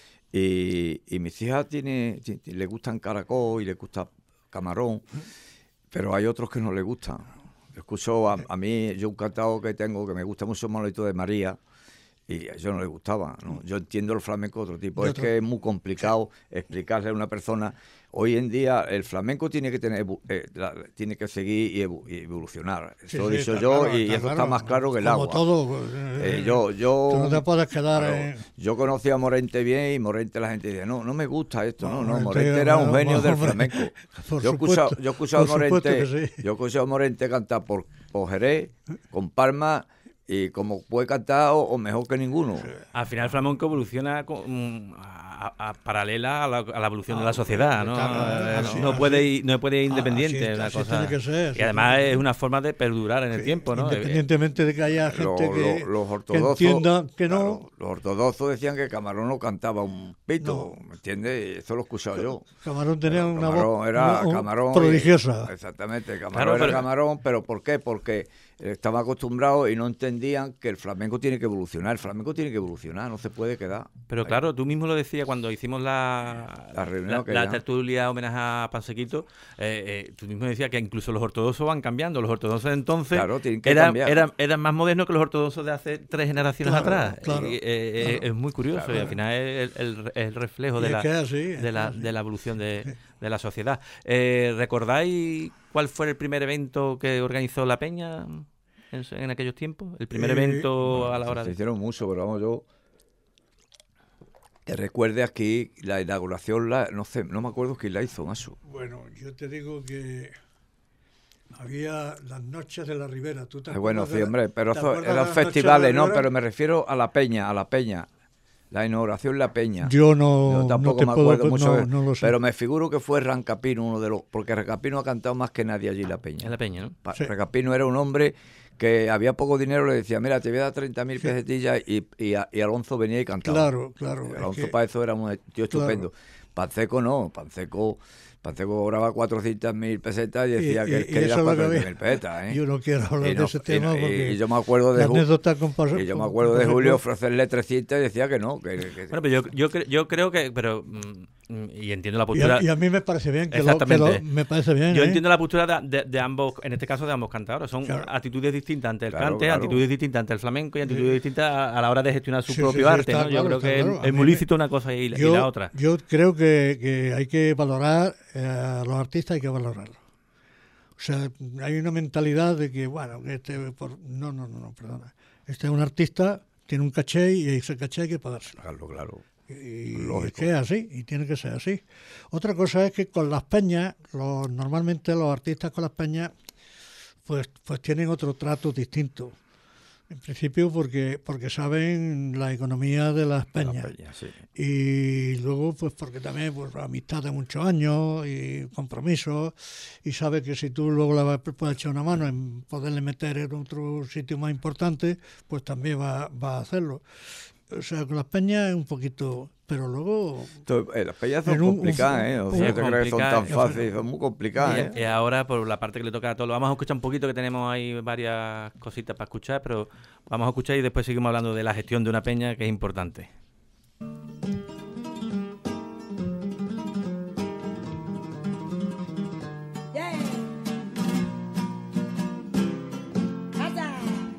Y, y mis hijas tiene, ti- ti- le gustan caracol y le gusta camarón, pero hay otros que no le gustan. Escucho a, a mí, yo un cantado que tengo que me gusta mucho Manolito de María, y a ellos no les gustaba, ¿no? Yo entiendo el flamenco de otro tipo. De Es otro- que es muy complicado explicarle a una persona. Hoy en día el flamenco tiene que tener evu- eh, la- tiene que seguir y, evu- y evolucionar. Eso Sí, lo he sí, dicho está yo claro, y está eso está claro. más claro que el Como agua. todo, Eh, eh, yo, yo, tú no te puedes quedar claro, en- yo conocí a Morente bien y Morente la gente dice, no, no me gusta esto, no, no, Morente, Morente era un hombre, genio del hombre, flamenco. por Yo he escuchado, supuesto, yo he escuchado a por supuesto Morente, que sí. yo he escuchado a Morente cantar por, por Jerez, con Palma, y como puede cantar o, o mejor que ninguno. Al final el flamenco evoluciona con- a, a- a- paralela a la, a la evolución de la sociedad, ¿no? claro, Eh, así, no así. puede ir, no puede ir Ah, independiente, así- es una así cosa. tiene que ser, así y además tiene que es una forma de perdurar en el tiempo, ¿no? Independientemente de que haya Lo- gente que, lo- los que ortodoxos, entienda que no. claro, los ortodoxos decían que Camarón no cantaba un pito, ¿me entiendes? Eso lo he escuchado yo. Camarón tenía Pero una Camarón voz era una- un- Camarón y- prodigiosa. exactamente, Camarón Claro, era pero- Camarón, pero ¿por qué? Porque estaban acostumbrados y no entendían que el flamenco tiene que evolucionar. El flamenco tiene que evolucionar, no se puede quedar. Pero Ahí. claro, tú mismo lo decías cuando hicimos la, La reunión la, que la ya- tertulia homenaje a Pansequito, eh, eh, tú mismo decías que incluso los ortodoxos van cambiando. Los ortodoxos de entonces Claro, tienen que eran, cambiar. eran, eran más modernos que los ortodoxos de hace tres generaciones Claro, atrás. claro, Y, eh, eh, claro. Es muy curioso Claro. y al final es el, el- el reflejo Y de es la, que es así, es de, la, así. de la evolución de, de la sociedad. Eh, ¿Recordáis cuál fue el primer evento que organizó la Peña en, en aquellos tiempos? El primer Eh, evento a la Se- hora se de... hicieron mucho, pero vamos, yo que recuerde aquí la inauguración, la, no sé, no me acuerdo quién la hizo, macho. Bueno, yo te digo que había las noches de la Ribera. ¿Tú te Eh, Bueno, acuerdas sí, de la- hombre, pero te eso acuerdas de eran las noches de la festivales, no, Ribera? pero me refiero a la Peña, a la Peña. La inauguración La Peña. Yo no, Yo tampoco no te me puedo, acuerdo mucho, no, de- no lo sé. pero me figuro que fue Rancapino uno de los, porque Rancapino ha cantado más que nadie allí La Peña. En la Peña, ¿no? Pa- Sí. Rancapino era un hombre que había poco dinero, le decía, mira, te voy a dar treinta mil pesetillas y, y, a- y Alonso venía y cantaba. Claro, claro. Y es Alonso que- para eso era un tío estupendo. Panceco no, Panceco, Panceco cobraba cuatrocientas mil pesetas y decía y- que y- él quería y eso es lo que cuatrocientas había. mil pesetas. ¿eh? Yo no quiero hablar Y de no- ese y tema no- y- porque y yo me acuerdo de la Ju- anécdota con pas- y yo me con- acuerdo de con- Julio ofrecerle trescientas y decía que no. Que, que- Bueno, pero yo, yo, cre- yo creo que, pero mm, y entiendo la y, postura. a, y a mí me parece bien que, lo, que Exactamente. lo- me parece bien. Yo ¿eh? entiendo la postura de, de- de ambos, en este caso de ambos cantadores. Son Claro. actitudes distintas ante el Claro, cante, claro. actitudes distintas ante el flamenco y actitudes distintas a, a la hora de gestionar su Sí, propio sí, sí, arte. está ¿no? claro, Yo creo está que claro. es, A es mí muy me- lícito una cosa y, la- y yo, la otra. yo creo que, que hay que valorar eh, a los artistas, hay que valorarlos. O sea, hay una mentalidad de que, bueno, que este por... no, no, no, no, perdona. Este es un artista, tiene un caché y ese caché hay que pagárselo. Claro, claro. Y Lógico. es que es así, y tiene que ser así. Otra cosa es que con las peñas, los, normalmente los artistas con las peñas pues, pues tienen otro trato distinto. En principio porque porque saben la economía de las peñas. La peña, sí. Y luego pues porque también pues amistad de muchos años y compromisos, y sabe que si tú luego le puedes echar una mano en poderle meter en otro sitio más importante, pues también va, va a hacerlo. O sea, con las peñas es un poquito... Pero luego... Entonces, eh, las peñas son en un- complicadas, ¿eh? O Sí, sea, no te crees que son tan complicadas. fáciles, son muy complicadas, ¿eh? Y, y ahora, por la parte que le toca a todos, vamos a escuchar un poquito, que tenemos ahí varias cositas para escuchar, pero vamos a escuchar y después seguimos hablando de la gestión de una peña, que es importante. Yeah. Allá.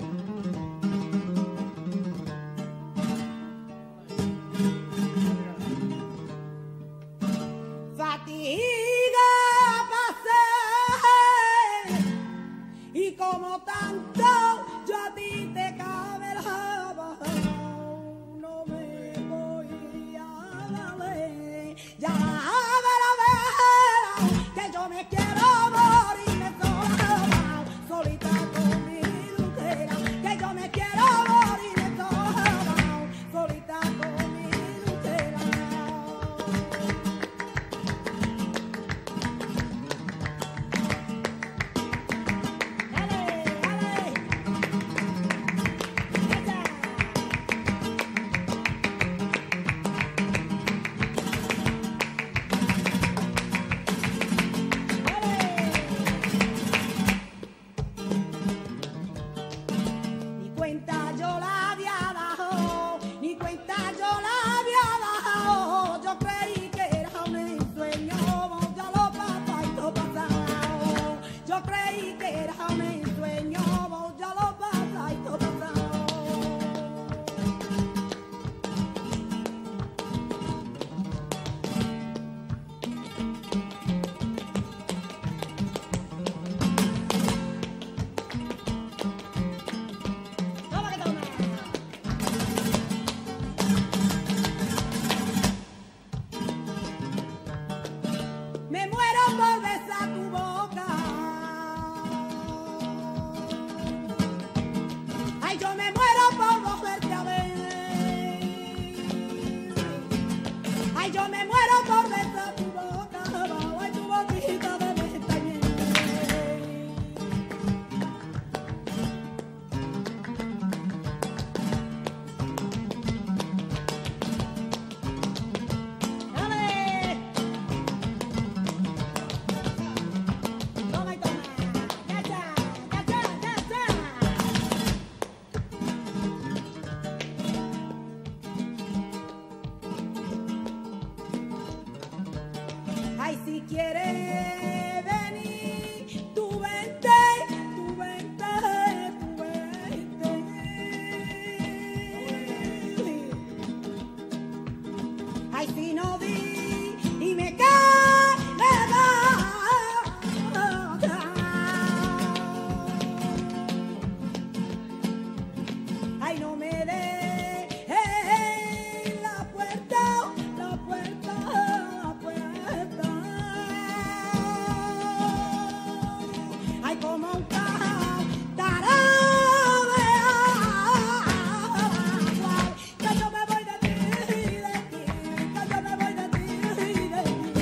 Fatiga pasé y como tanto yo a ti te caberaba, no me voy a darle ya la vera que yo me quiero morir sola, solita con mi lutera, que yo me quiero morir sola, solita con mi lutera. Dale, dale. Ella. Ni cuenta yo la había dado, ni cuenta yo la había dado. Yo creí que era un ensueño, ya lo pasado y lo pasado. Yo creí que era un ensueño, ya lo pasado y lo pasado. Toma que toma. Me muero por besar tu boca. Ay, yo me muero por volverte a ver. Ay, yo me muero por besar tu boca. Ay, tu boquita de pestañas. ¡Dale! Toma y toma. Ya, ya, ya, ya, ya, ya. Ay, si quieres venir, tú vente, tú vente, tú vente. Ay, si no di y me cae, me da. Ay, no me dejes la puerta, la puerta, la puerta. Ay, como un cantarabea, que yo me voy de ti, de ti, que yo me voy de ti, de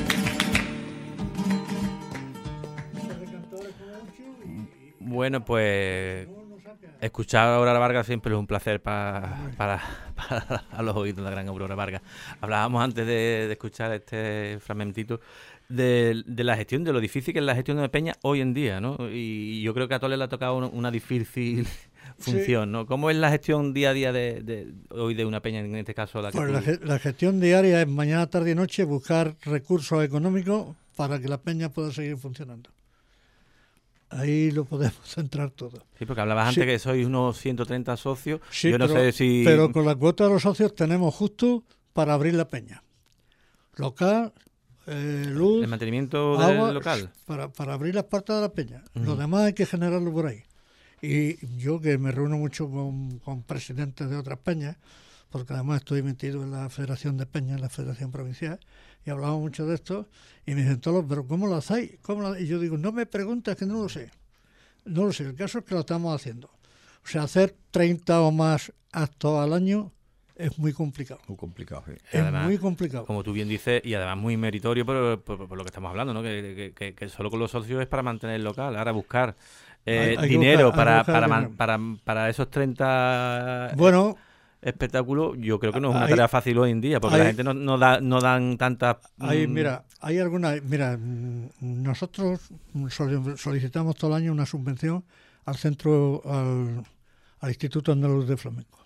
ti. Bueno, pues escuchar a Aurora Vargas siempre es un placer pa- para, para a los oídos de la gran Aurora Vargas. Hablábamos antes de, de escuchar este fragmentito de, de la gestión, de lo difícil que es la gestión de peña hoy en día, ¿no? Y yo creo que a Tole le ha tocado una, una difícil función, ¿no? ¿Cómo es la gestión día a día de, de hoy de una peña, en este caso la que Pues tú- la, ge- la gestión diaria es mañana, tarde y noche buscar recursos económicos para que la peña pueda seguir funcionando. Ahí lo podemos centrar todo. Sí, porque hablabas antes Sí. que sois unos ciento treinta socios. Sí, yo no pero, sé si... pero con la cuota de los socios tenemos justo para abrir la peña. Local, eh, luz, el mantenimiento agua, del local. Para, para abrir las puertas de la peña. Ujú. Lo demás hay que generarlo por ahí. Y yo, que me reúno mucho con, con presidentes de otras peñas, porque además estoy metido en la Federación de Peñas, en la Federación Provincial, y hablamos mucho de esto, y me dicen todos, pero ¿cómo lo hacéis? ¿Cómo lo-?" Y yo digo, no me preguntes, que no lo sé. No lo sé, el caso es que lo estamos haciendo. O sea, hacer treinta o más actos al año es muy complicado. Muy complicado, sí. Es Además, muy complicado. Como tú bien dices, y además muy meritorio por, por, por lo que estamos hablando, ¿no? Que, que, que, que solo con los socios es para mantener el local. Ahora buscar eh, Hay- hay que dinero buscar- hay para, que buscar para, dinero. man- para, para esos treinta Bueno, espectáculos, yo creo que no es una hay- tarea fácil hoy en día, porque hay- la gente no, no, da, no dan tantas... hay, mm, mira, hay alguna, mira, mm, nosotros soli- solicitamos todo el año una subvención al centro, al, al Instituto Andaluz de Flamenco.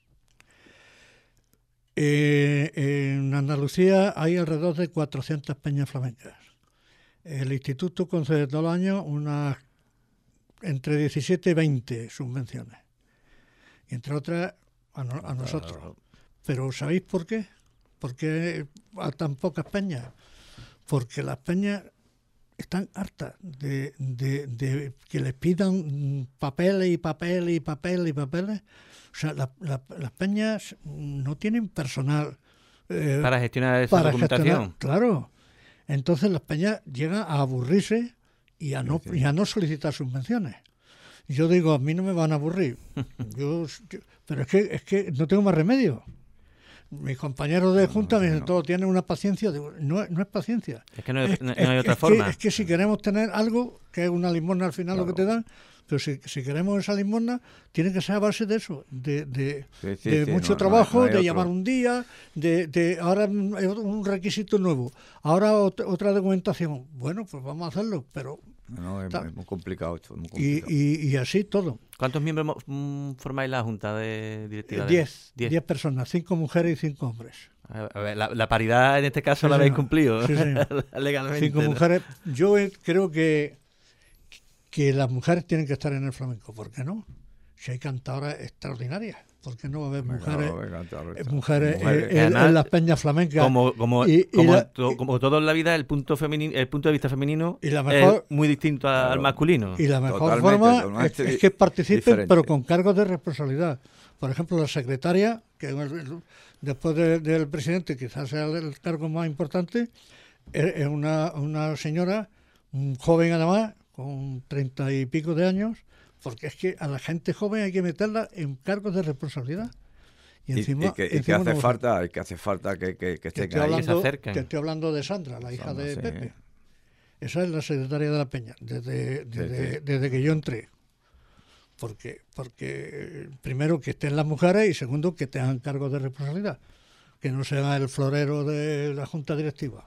Eh, en Andalucía hay alrededor de cuatrocientas peñas flamencas. El instituto concede todo el año unas entre diecisiete y veinte subvenciones. Y entre otras a, no- a nosotros. Pero ¿sabéis por qué? ¿Por qué a tan pocas peñas? Porque las peñas están hartas de, de- de que les pidan mm, papeles y papeles y papeles y papeles. O sea, la- la- las peñas no tienen personal eh, para gestionar esa para documentación. gestionar. Claro. Entonces las peñas llegan a aburrirse y a no, Sí, sí. y a no solicitar subvenciones. Yo digo, a mí no me van a aburrir. Yo, yo- pero es que, es que no tengo más remedio. Mis compañeros de junta me dicen, no. todos tienen una paciencia. Digo, no, no es paciencia. Es que no, hay- Es- no- es- no hay otra es que- forma. es que si queremos tener algo, que es una limosna al final lo que te Claro. dan, pero si, si queremos esa limosna, tiene que ser a base de eso, de, de, Sí, sí, de sí, mucho no- no hay- trabajo, no hay de otro. llamar un día, de, de ahora mm, hay un requisito nuevo, ahora ot- otra documentación. Bueno, pues vamos a hacerlo, pero No, es, Ta- es muy complicado esto, es muy y, complicado. y, y así todo. ¿Cuántos miembros mo- mm, formáis la junta de directiva? de- Diez, Diez. diez personas, cinco mujeres y cinco hombres. A a ver, la, la paridad en este caso Sí, la habéis señor. cumplido Sí, señor. legalmente. Cinco ¿no? mujeres. Yo eh, creo que, que las mujeres tienen que estar en el flamenco. ¿Por qué no? Si hay cantadoras extraordinarias, ¿por qué no va a haber Venga, mujeres, venga, claro, eh, está. mujeres, Mujeres. eh, Y en, además, en las peñas flamencas? Como, como, Y- y como, la- to- como todo en la vida, el punto femeni- el punto de vista femenino Y la mejor- es muy distinto a- al Claro. masculino. Y la mejor Totalmente, forma es, totalmente es que participen, diferente. pero con cargos de responsabilidad. Por ejemplo, la secretaria, que el- el- después de- del presidente quizás sea el cargo más importante, es, es una, una señora, un joven además, con treinta y pico de años, porque es que a la gente joven hay que meterla en cargos de responsabilidad. Y Y, encima, y que, y que encima hace una mujer. falta, y que hace falta que, que, que Que estén estoy, ahí. que se hablando, acerquen. que estoy hablando de Sandra, la hija Sandra, de sí. Pepe. Esa es la secretaria de la Peña, desde, desde, sí. desde que yo entré. Porque, porque eh, primero que estén las mujeres y segundo que tengan cargos de responsabilidad, que no sea el florero de la junta directiva.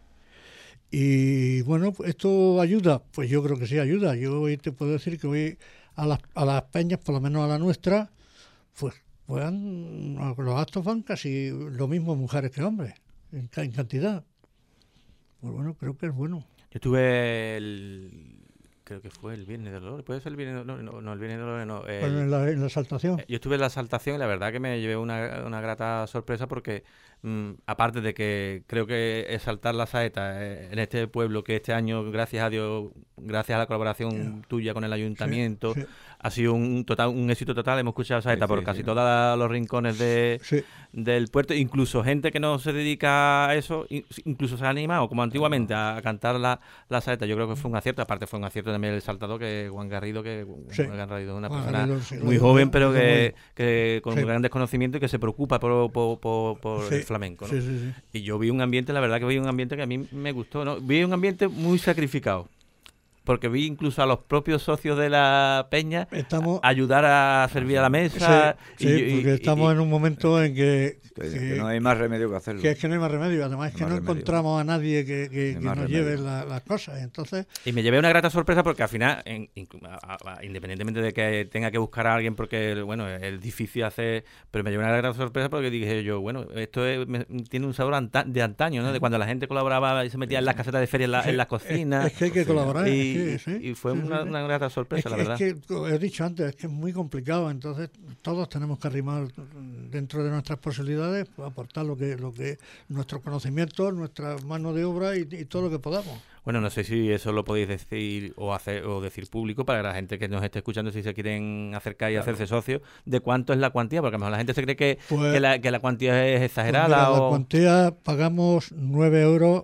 Y bueno, pues, ¿esto ayuda? Pues yo creo que sí ayuda. Yo hoy te puedo decir que hoy a las, a las peñas, por lo menos a la nuestra, pues, pues han- los actos van casi lo mismo mujeres que hombres, en, ca- en cantidad. Pues bueno, creo que es bueno. Yo estuve el... Creo que fue el Viernes de Dolores. ¿Puede ser el Viernes de Dolores? No, no, el Viernes de Dolores no. el- Bueno, en la, en la exaltación. Eh, Yo estuve en la exaltación y la verdad que me llevé una, una grata sorpresa porque, mm, aparte de que creo que exaltar la saeta eh, en este pueblo, que este año, gracias a Dios, gracias a la colaboración tuya con el ayuntamiento, Sí, sí. ha sido un total un éxito total. Hemos escuchado saeta Sí, por sí, casi sí. todos los rincones de, Sí. del puerto, incluso gente que no se dedica a eso, in- incluso se ha animado, como antiguamente, a cantar la, la saeta. Yo creo que fue un acierto, aparte fue un acierto también el saltador, que Juan Garrido, que Sí. Juan Garrido es una Juan persona Garrido, sí, lo muy digo, joven, lo pero digo que, que con Sí. gran desconocimiento y que se preocupa por, por, por- por Sí, el flamenco, ¿no? Sí, sí, sí. Y yo vi un ambiente, la verdad que vi un ambiente que a mí me gustó, ¿no? Vi un ambiente muy sacrificado. Porque vi incluso a los propios socios de la peña Estamos, ayudar a servir a la mesa. sí, y- sí, y- porque y- estamos y- en un momento en que, Que, que- que no hay más remedio que hacerlo. que es que no hay más remedio. Además es que Más no remedio. encontramos a nadie que, que- Hay que más nos remedio. lleve la- las cosas. Entonces, Y me llevé una grata sorpresa porque al final, en- inclu- a- a- a- independientemente de que tenga que buscar a alguien porque, bueno, es difícil hacer, pero me llevé una grata sorpresa porque dije yo, bueno, esto es- me- tiene un sabor anta- de antaño, ¿no? De cuando la gente colaboraba y se metía en las casetas de feria en, la- en las cocinas. es, es que hay que colaborar. y, es que, sí, y fue sí, una, sí. una grata sorpresa, Es que, la verdad. es que, como he dicho antes, es que es muy complicado. Entonces, todos tenemos que arrimar dentro de nuestras posibilidades, pues, aportar lo que, lo que nuestros conocimientos, nuestra mano de obra y, y todo lo que podamos. Bueno, no sé si eso lo podéis decir o hacer o decir público para la gente que nos esté escuchando, si se quieren acercar y hacerse socios, de cuánto es la cuantía, porque a lo mejor la gente se cree que, Pues- que, la, que la cuantía es Pues exagerada mira, la o... cuantía pagamos nueve euros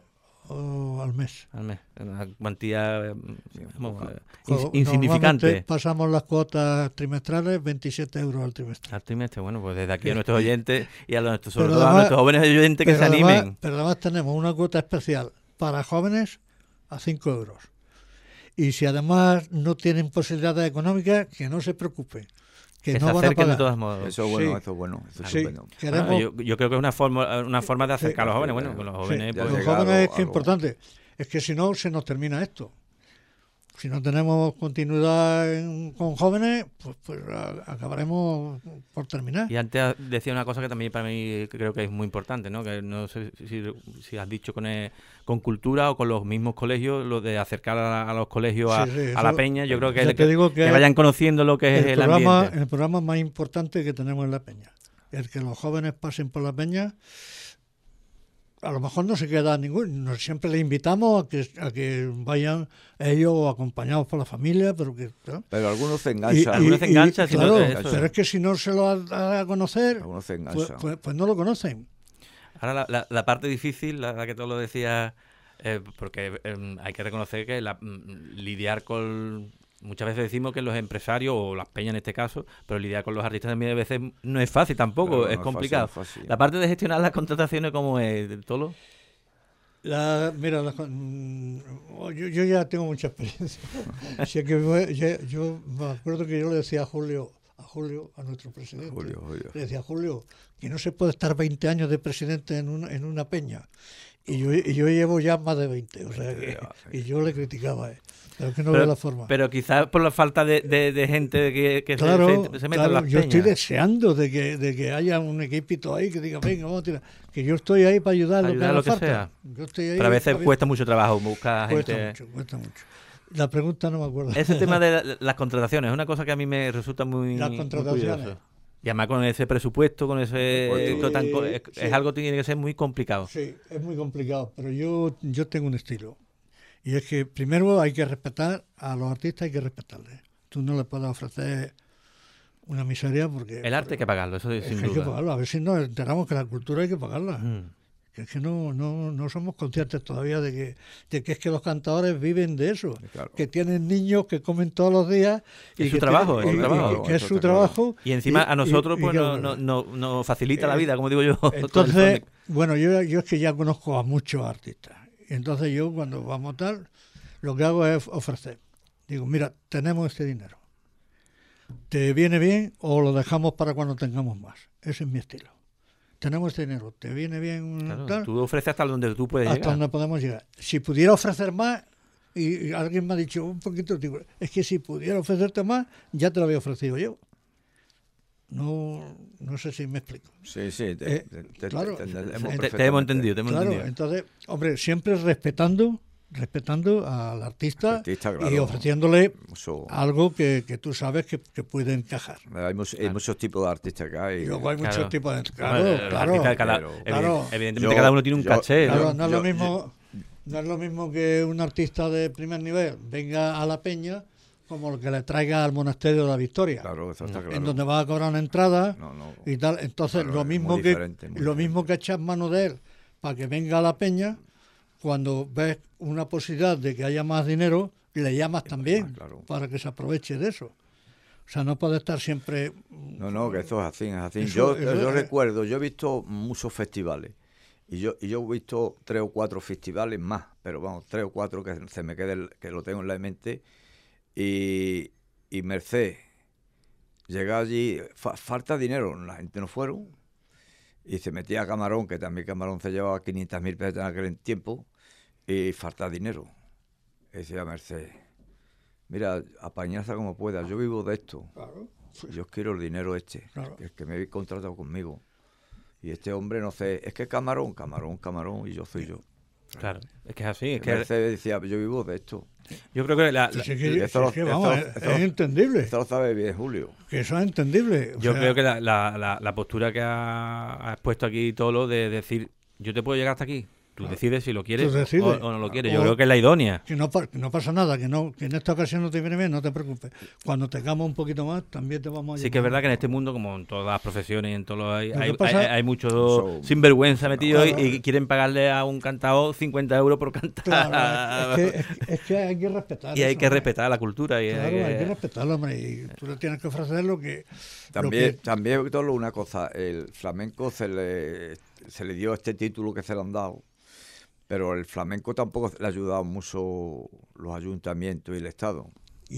o al mes. Al mes. Una cuantía eh, Sí, vamos, poca. eh, Co- ins- insignificante. Normalmente pasamos las cuotas trimestrales, veintisiete euros al trimestre. Al trimestre, bueno, pues desde aquí a nuestros oyentes y a nuestros, sobre Pero todo a además- nuestros jóvenes oyentes que Pero se además, animen. pero además tenemos una cuota especial para jóvenes a cinco euros. Y si además no tienen posibilidades económicas, que no se preocupen, que, Que no se van a acerquen de pagar. todos modos. Eso es bueno, Sí. eso es bueno. Eso es Sí, estupendo. queremos, Ah, yo, yo creo que es una forma, una forma de acercar a los Sí, jóvenes. sí, Bueno, sí. con los sí, jóvenes, ya con pues, los llega jóvenes algo- es que es algo. importante. Es que si no, se nos termina esto. Si no tenemos continuidad en- con jóvenes, pues, pues a- acabaremos por terminar. Y antes decía una cosa que también para mí creo que es muy importante, ¿no? Que no sé si, si has dicho con, el- con cultura o con los mismos colegios, lo de acercar a, a los colegios a, Sí, sí, a la eso- peña. Yo creo que, ya que, te digo que que vayan conociendo lo que es el el, programa, ambiente. el programa más importante que tenemos en la peña. El que los jóvenes pasen por la peña, a lo mejor no se queda ningún, no, siempre les invitamos a que, a que vayan ellos acompañados por la familia, pero que... ¿no? Pero algunos se Y- enganchan. algunos se enganchan, si no- claro, eso- pero es que si no se lo da a conocer, Algunos se pues, enganchan. pues- pues no lo conocen. Ahora la, la- la parte difícil, la, la que tú lo decías, eh, porque eh, hay que reconocer que la- mm, lidiar con... Muchas veces decimos que los empresarios, o las peñas en este caso, pero lidiar con los artistas también a veces no es fácil tampoco, Claro, es no complicado. fácil, no es fácil. La parte de gestionar las contrataciones, ¿cómo es, Tolo? La, mira, la- mm, yo, yo ya tengo mucha experiencia. Así que me- yo, yo me acuerdo que yo le decía a Julio, a Julio, a nuestro presidente, Julio, Julio. le decía, Julio, que no se puede estar veinte años de presidente en una, en una peña. Y yo, y yo llevo ya más de veinte, o sea que, y yo le criticaba, eh, pero que no Pero- veo la forma. Pero quizás por la falta de, de- de gente que, que se- Claro, se, se, meta en claro, las yo estoy peñas. deseando de que, de que haya un equipito ahí que diga, venga, vamos a tirar. Que yo estoy ahí para ayudar, Ayudar lo que haga lo que falta. sea. Yo estoy ahí Pero a veces para- cuesta mucho trabajo buscar cuesta gente. mucho, cuesta mucho. La pregunta no me acuerdo. Ese tema de la- las contrataciones es una cosa que a mí me resulta muy, Las muy contrataciones. curioso. Y además con ese presupuesto, con ese... Presupuesto. tan co- es, Sí. es algo que tiene que ser muy complicado. Sí, es muy complicado, pero yo, yo tengo un estilo. Y es que primero hay que respetar a los artistas, hay que respetarles. Tú no les puedes ofrecer una miseria porque... El arte hay que pagarlo, eso es sin que hay que duda. pagarlo. A ver si nos enteramos que la cultura hay que pagarla. Mm. Que es que no, no, no somos conscientes todavía de que, de que es que los cantadores viven de eso. Claro. Que tienen niños que comen todos los días. Es su que trabajo, tienen- es su y- y- trabajo. y que es Eso su está claro. trabajo. Y encima a nosotros y- y pues que- no, no, no, no facilita la Eh, vida, como digo yo. todo el Entonces, informe. bueno, yo, yo es que ya conozco a muchos artistas. Entonces yo cuando vamos tal, lo que hago es ofrecer. Digo, mira, tenemos este dinero. ¿Te viene bien o lo dejamos para cuando tengamos más? Ese es mi estilo. Tenemos este dinero, ¿te viene bien Claro, tal? tú ofreces hasta donde tú puedes Hasta llegar. donde podemos llegar. Si pudiera ofrecer más, y, y alguien me ha dicho un poquito, digo, es que si pudiera ofrecerte más, ya te lo había ofrecido yo. No, no sé si me explico. Sí, sí, te, Eh, te- te- claro. te entendemos Te, te hemos perfectamente. entendido, te hemos Claro, entendido. entonces, hombre, siempre respetando, respetando al artista, Artista, y claro. ofreciéndole Eso- algo que, que tú sabes que, que puede encajar. hay, mus- hay muchos tipos de artistas que hay. Y luego hay Claro. muchos tipos de... Claro, Bueno, los claro. artistas, cada- pero- evi- Claro. evidentemente Yo- cada uno tiene un yo- caché, ¿no? Claro, no es lo Yo- mismo, no es lo mismo que un artista de primer nivel venga a la peña como el que le traiga al monasterio de la Victoria, Claro, eso está claro. en donde va a cobrar una entrada No, no. y tal. Entonces, Claro, lo es mismo muy que diferente, muy lo diferente. mismo que echas mano de él para que venga a la peña, cuando ves una posibilidad de que haya más dinero, le llamas también más, claro. para que se aproveche de eso. O sea, no puede estar siempre... No, no, que eso es así, es así. Eso- yo eso yo es- recuerdo, yo he visto muchos festivales y yo y yo he visto tres o cuatro festivales más, pero vamos, tres o cuatro que se me quede, el- que lo tengo en la mente y, y Merced, llega allí, fa- falta dinero, la gente no fueron y se metía a Camarón, que también Camarón se llevaba quinientas mil pesos en aquel tiempo y falta dinero. Y decía Merced, mira, apañaza como puedas, yo vivo de esto. Claro. Yo quiero el dinero este, Claro. que, que me habéis contratado conmigo. Y este hombre, no sé, es que Camarón, Camarón, Camarón, y yo soy yo. Claro, es que es así. Es Que que Mercedes decía, yo vivo de esto. yo creo que la, Si la- es que- eso lo- si es que, vamos, eso- es- eso- es entendible. Esto lo sabe bien Julio. Que eso es entendible. o yo sea, creo que la, la, la, la postura que ha, ha expuesto aquí Tolo de decir, yo te puedo llegar hasta aquí, Tú decides si lo quieres Tú decides. o, o no lo quieres. Yo O- creo que es la idónea. Que no, pa- que no pasa nada, que no que en esta ocasión no te viene bien, no te preocupes. Cuando tengamos un poquito más, también te vamos a Sí que es llamar. verdad que en este mundo, como en todas las profesiones y en todos los, hay, Lo que hay, pasa- hay- hay muchos Eso- sinvergüenza metidos Claro. y, y quieren pagarle a un cantador cincuenta euros por cantar. Claro, es que, es, que- es que hay que respetar. y hay eso, que hombre. respetar la cultura. Y Claro, hay que- hay que respetarlo, hombre. Y tú le tienes que ofrecer lo que. También, lo que- también Víctor, una cosa, el flamenco se le, se le dio este título que se le han dado, pero el flamenco tampoco le ha ayudado mucho los ayuntamientos y el Estado.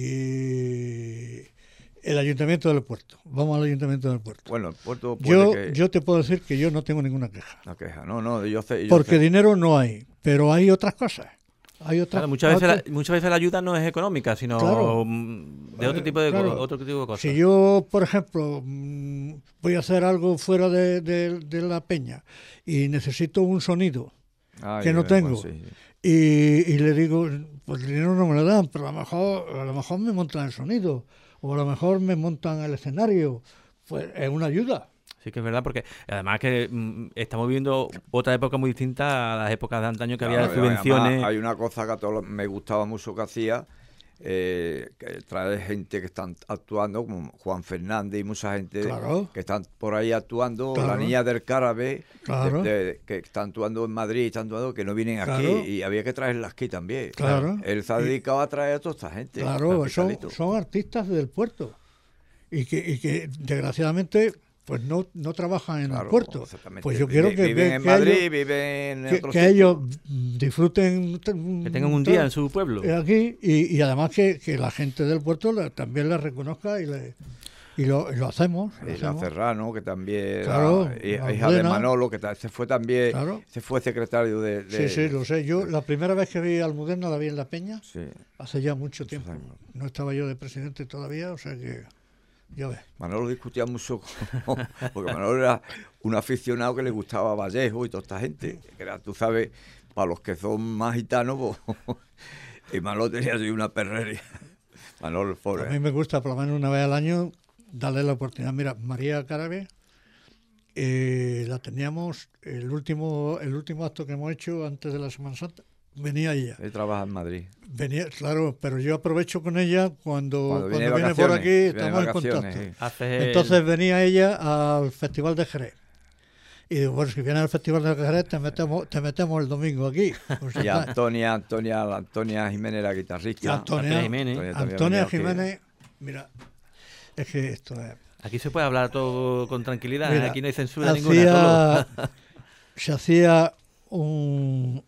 Y el ayuntamiento del puerto. Vamos al ayuntamiento del puerto. Bueno, el puerto puede Yo, que... yo te puedo decir que yo no tengo ninguna queja. Una queja, no, no, yo sé... Yo Porque sé. dinero no hay, pero hay otras cosas. Hay otras Claro, muchas veces, otras- la, muchas veces la ayuda no es económica, sino Claro. mm, de otro tipo de, Claro. co- otro tipo de cosas. Si yo, por ejemplo, mm, voy a hacer algo fuera de, de- de la peña y necesito un sonido Ay, que no bueno, tengo, sí, sí. y, y le digo, pues el dinero no me lo dan, pero a lo mejor, a lo mejor me montan el sonido, o a lo mejor me montan el escenario, pues es una ayuda. Sí que es verdad, porque además que mm, estamos viviendo otra época muy distinta a las épocas de antaño que había Claro, y subvenciones. además hay una cosa que a todos me gustaba mucho que hacía, eh, que traer gente que están actuando, como Juan Fernández y mucha gente Claro. que están por ahí actuando, Claro. la niña del Carabe, Claro. de- de- que están actuando en Madrid, están actuando, que no vienen aquí, Claro. y había que traerlas aquí también. Claro. Él se ha Y- dedicado a traer a toda esta gente. Claro, son, Capitalitos. son artistas del puerto y que, y que desgraciadamente pues no, no trabajan en Claro, el puerto. exactamente. Pues yo Vive- quiero que, viven que- en que Madrid, ellos, viven en que- otros que sitios. ellos mm, disfruten Que tengan un día en su pueblo. eh, aquí y, y además que, que la gente del puerto la- también les reconozca y, le, y, lo, y lo hacemos. lo Y la hacemos. Serrano, que también Claro, la hi- la hija de Almudena. Manolo, que ta- se fue también, Claro. se fue secretario de... de- Sí, sí, lo sé. Yo la primera vez que vi a Almudena la vi en La Peña, Sí. hace ya mucho tiempo. años. No estaba yo de presidente todavía, o sea que ya ves. Manolo discutía mucho, con- porque Manolo era un aficionado que le gustaba Vallejo y toda esta gente. Que era, tú sabes, para los que son más gitanos, pues, y Manolo tenía así una perrería. Manolo A Forest. mí me gusta por lo menos una vez al año darle la oportunidad. Mira, María Carabe, eh, la teníamos, el último, el último acto que hemos hecho antes de la Semana Santa, venía ella. Él trabaja en Madrid. Venía, claro, pero yo aprovecho con ella cuando, Cuando cuando viene de viene, por vacaciones, aquí, viene de estamos en vacaciones, contacto. sí. Haces el- Entonces venía ella al Festival de Jerez. Y digo, bueno, si vienes al Festival de Jerez, te metemos, te metemos el domingo aquí. Pues ya Y está. Antonia, Antonia, Antonia Jiménez, la guitarrista. Y Antonia, Antonia Jiménez. Antonia también Antonia ha venido aquí. Jiménez, mira, es que esto es... Aquí se puede hablar todo con tranquilidad, Mira, aquí no hay censura hacía- ninguna. todo. se hacía un,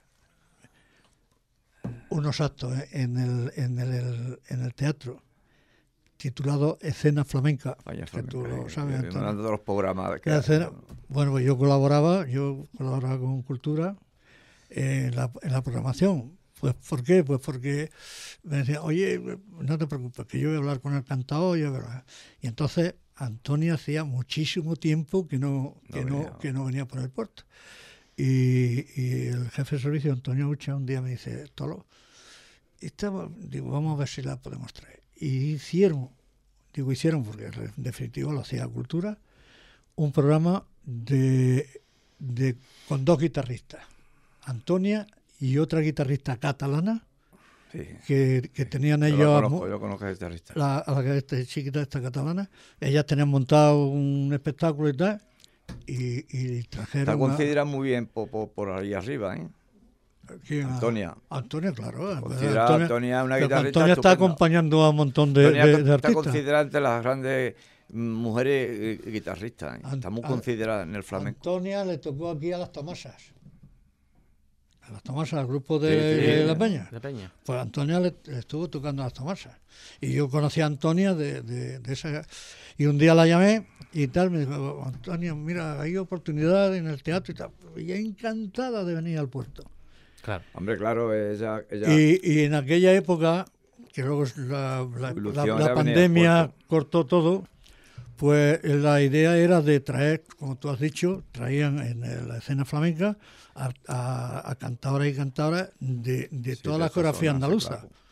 unos actos eh, en el, en el, en el teatro titulado Escena Flamenca, Vaya que tú flamenca, lo eh, sabes, eh, Antonio. uno de los programas que La hacen, escena- bueno, pues yo colaboraba, yo colaboraba con Cultura en la, en la programación. Pues, ¿por qué? Pues porque me decían, oye, no te preocupes, que yo voy a hablar con el cantador. Y, y entonces Antonia hacía muchísimo tiempo que no, que No no, venía. que no venía por el puerto. Y, y el jefe de servicio, Antonio Ucha, un día me dice, Tolo, estaba, digo, vamos a ver si la podemos traer. Y hicieron, digo, hicieron, porque en definitiva lo hacía Cultura, un programa de, de con dos guitarristas, Antonia y otra guitarrista catalana, sí. que, que tenían Yo ellos, lo a conozco, mu- yo conozco a ese guitarrista. la, a la que esta chiquita, esta catalana, ellas tenían montado un espectáculo y tal, y, y trajeron... Está a- considerada muy bien por, por, por ahí arriba, ¿eh? ¿quién? A- Antonia. Antonia, claro. Considera Antonia, Antonia una pero que guitarrista Antonia está estupenda. acompañando a un montón de, Antonia de- está- de está artistas. considerada entre las grandes mm, mujeres eh, guitarristas. ¿eh? An- Está muy a- considerada en el flamenco. Antonia le tocó aquí a las Tomasas. A las Tomasas, al grupo de, Sí, sí, de sí. La Peña. De Peña. Pues Antonia le, le estuvo tocando a las Tomasas. Y yo conocí a Antonia de, de, de esa... Y un día la llamé y tal, me dijo, Antonia, mira, hay oportunidad en el teatro y tal. Y ella encantada de venir al puerto. Claro. Hombre, claro, ella... ella Y, y en aquella época, que luego la, la- Ilusión la- era la venir al pandemia puerto. cortó todo, pues la idea era de traer, como tú has dicho, traían en la escena flamenca a, a, a cantadoras y cantadoras de, de Sí, toda de la esta coreografía zona, sí, andaluza. claro.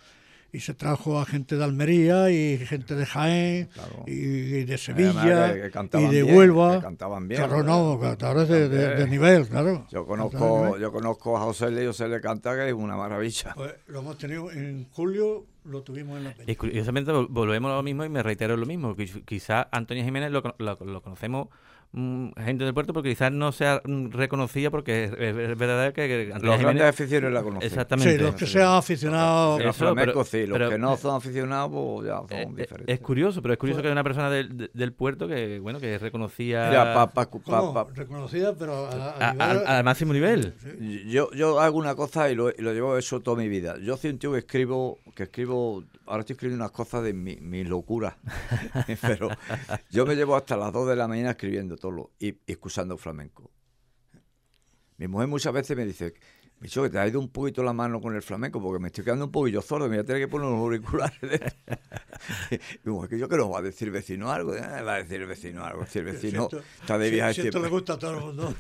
y se trajo a gente de Almería y gente de Jaén Claro. y, y de Además Sevilla que- que y cantaban de bien, Huelva. que cantaban bien, Claro, ¿no? no, cantadores de, de- de También. nivel, claro. Yo Cantadores de conozco, nivel. yo conozco a José Le, José Le canta, que es una maravilla. Pues lo hemos tenido en julio, lo tuvimos en la peña. Y curiosamente vol- volvemos a lo mismo y me reitero lo mismo. Quiz- Quizás Antonio Jiménez lo, cono- lo- lo conocemos mm, gente del puerto, porque quizás no sea mm, reconocida, porque es, es- es verdad que, que Antonio Los Jiménez... grandes aficiones la conocen. Exactamente. Sí, los que sean aficionados. Los Eso, flamencos pero- sí, los pero- que no son aficionados, pues ya son Eh, eh, diferentes. es curioso, pero es curioso Pues- que hay una persona del, de- del puerto que, bueno, que reconocía Mira, pa- pa- pa- ¿Cómo? pa- Reconocida, pero a, a a- nivel- a- al máximo nivel. Sí. Yo, yo hago una cosa y lo, y lo llevo eso toda mi vida. Yo soy un tío que escribo, que escribo, ahora estoy escribiendo unas cosas de mi, mi locura, pero yo me llevo hasta las dos de la mañana escribiendo todo lo- y, y escuchando flamenco. Mi mujer muchas veces me dice, Micho, que te ha ido un poquito la mano con el flamenco porque me estoy quedando un poquillo sordo, me voy a tener que poner unos auriculares. Y mi mujer, que yo que nos va a decir el vecino algo, eh, va a decir el vecino algo, si el vecino Si esto- está de si- viaje si esto siempre. le gusta a todo el mundo.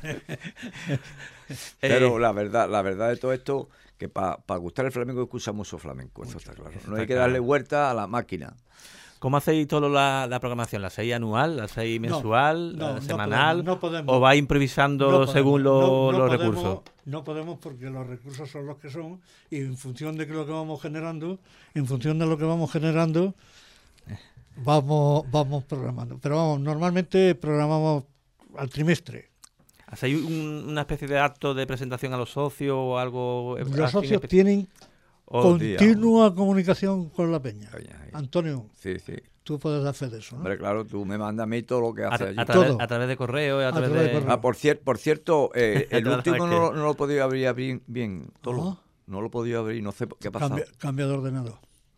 Pero Eh, la verdad, la verdad de todo esto, que para gustar el flamenco escucha mucho flamenco, eso está claro. eso No está hay que darle claro. vuelta a la máquina. ¿Cómo hacéis toda la, la programación? ¿La hacéis anual? ¿La hacéis mensual? no, ¿La no semanal? podemos, no podemos. ¿O vais improvisando No podemos, según lo- no- no los podemos, recursos? No podemos porque los recursos son los que son y en función de lo que vamos generando, en función de lo que vamos generando, vamos vamos programando. Pero vamos, normalmente programamos al trimestre. ¿Hacéis un- una especie de acto de presentación a los socios o algo? eh, Los así socios espe- tienen o- día. continua comunicación con la peña. Peña, ahí. Antonio, Sí, sí. tú puedes dar fe de eso, ¿no? Hombre, claro, tú me mandas a mí todo lo que a, haces tra- allí. a través, Todo. a través de correo y a, A través través de de... correo. Ah, por, cier- por cierto, eh, el Todas último las no, que- no lo he podido abrir bien, bien todo lo- Ah. no lo he podido abrir, no sé qué ha pasado. Cambia, cambia de ordenador.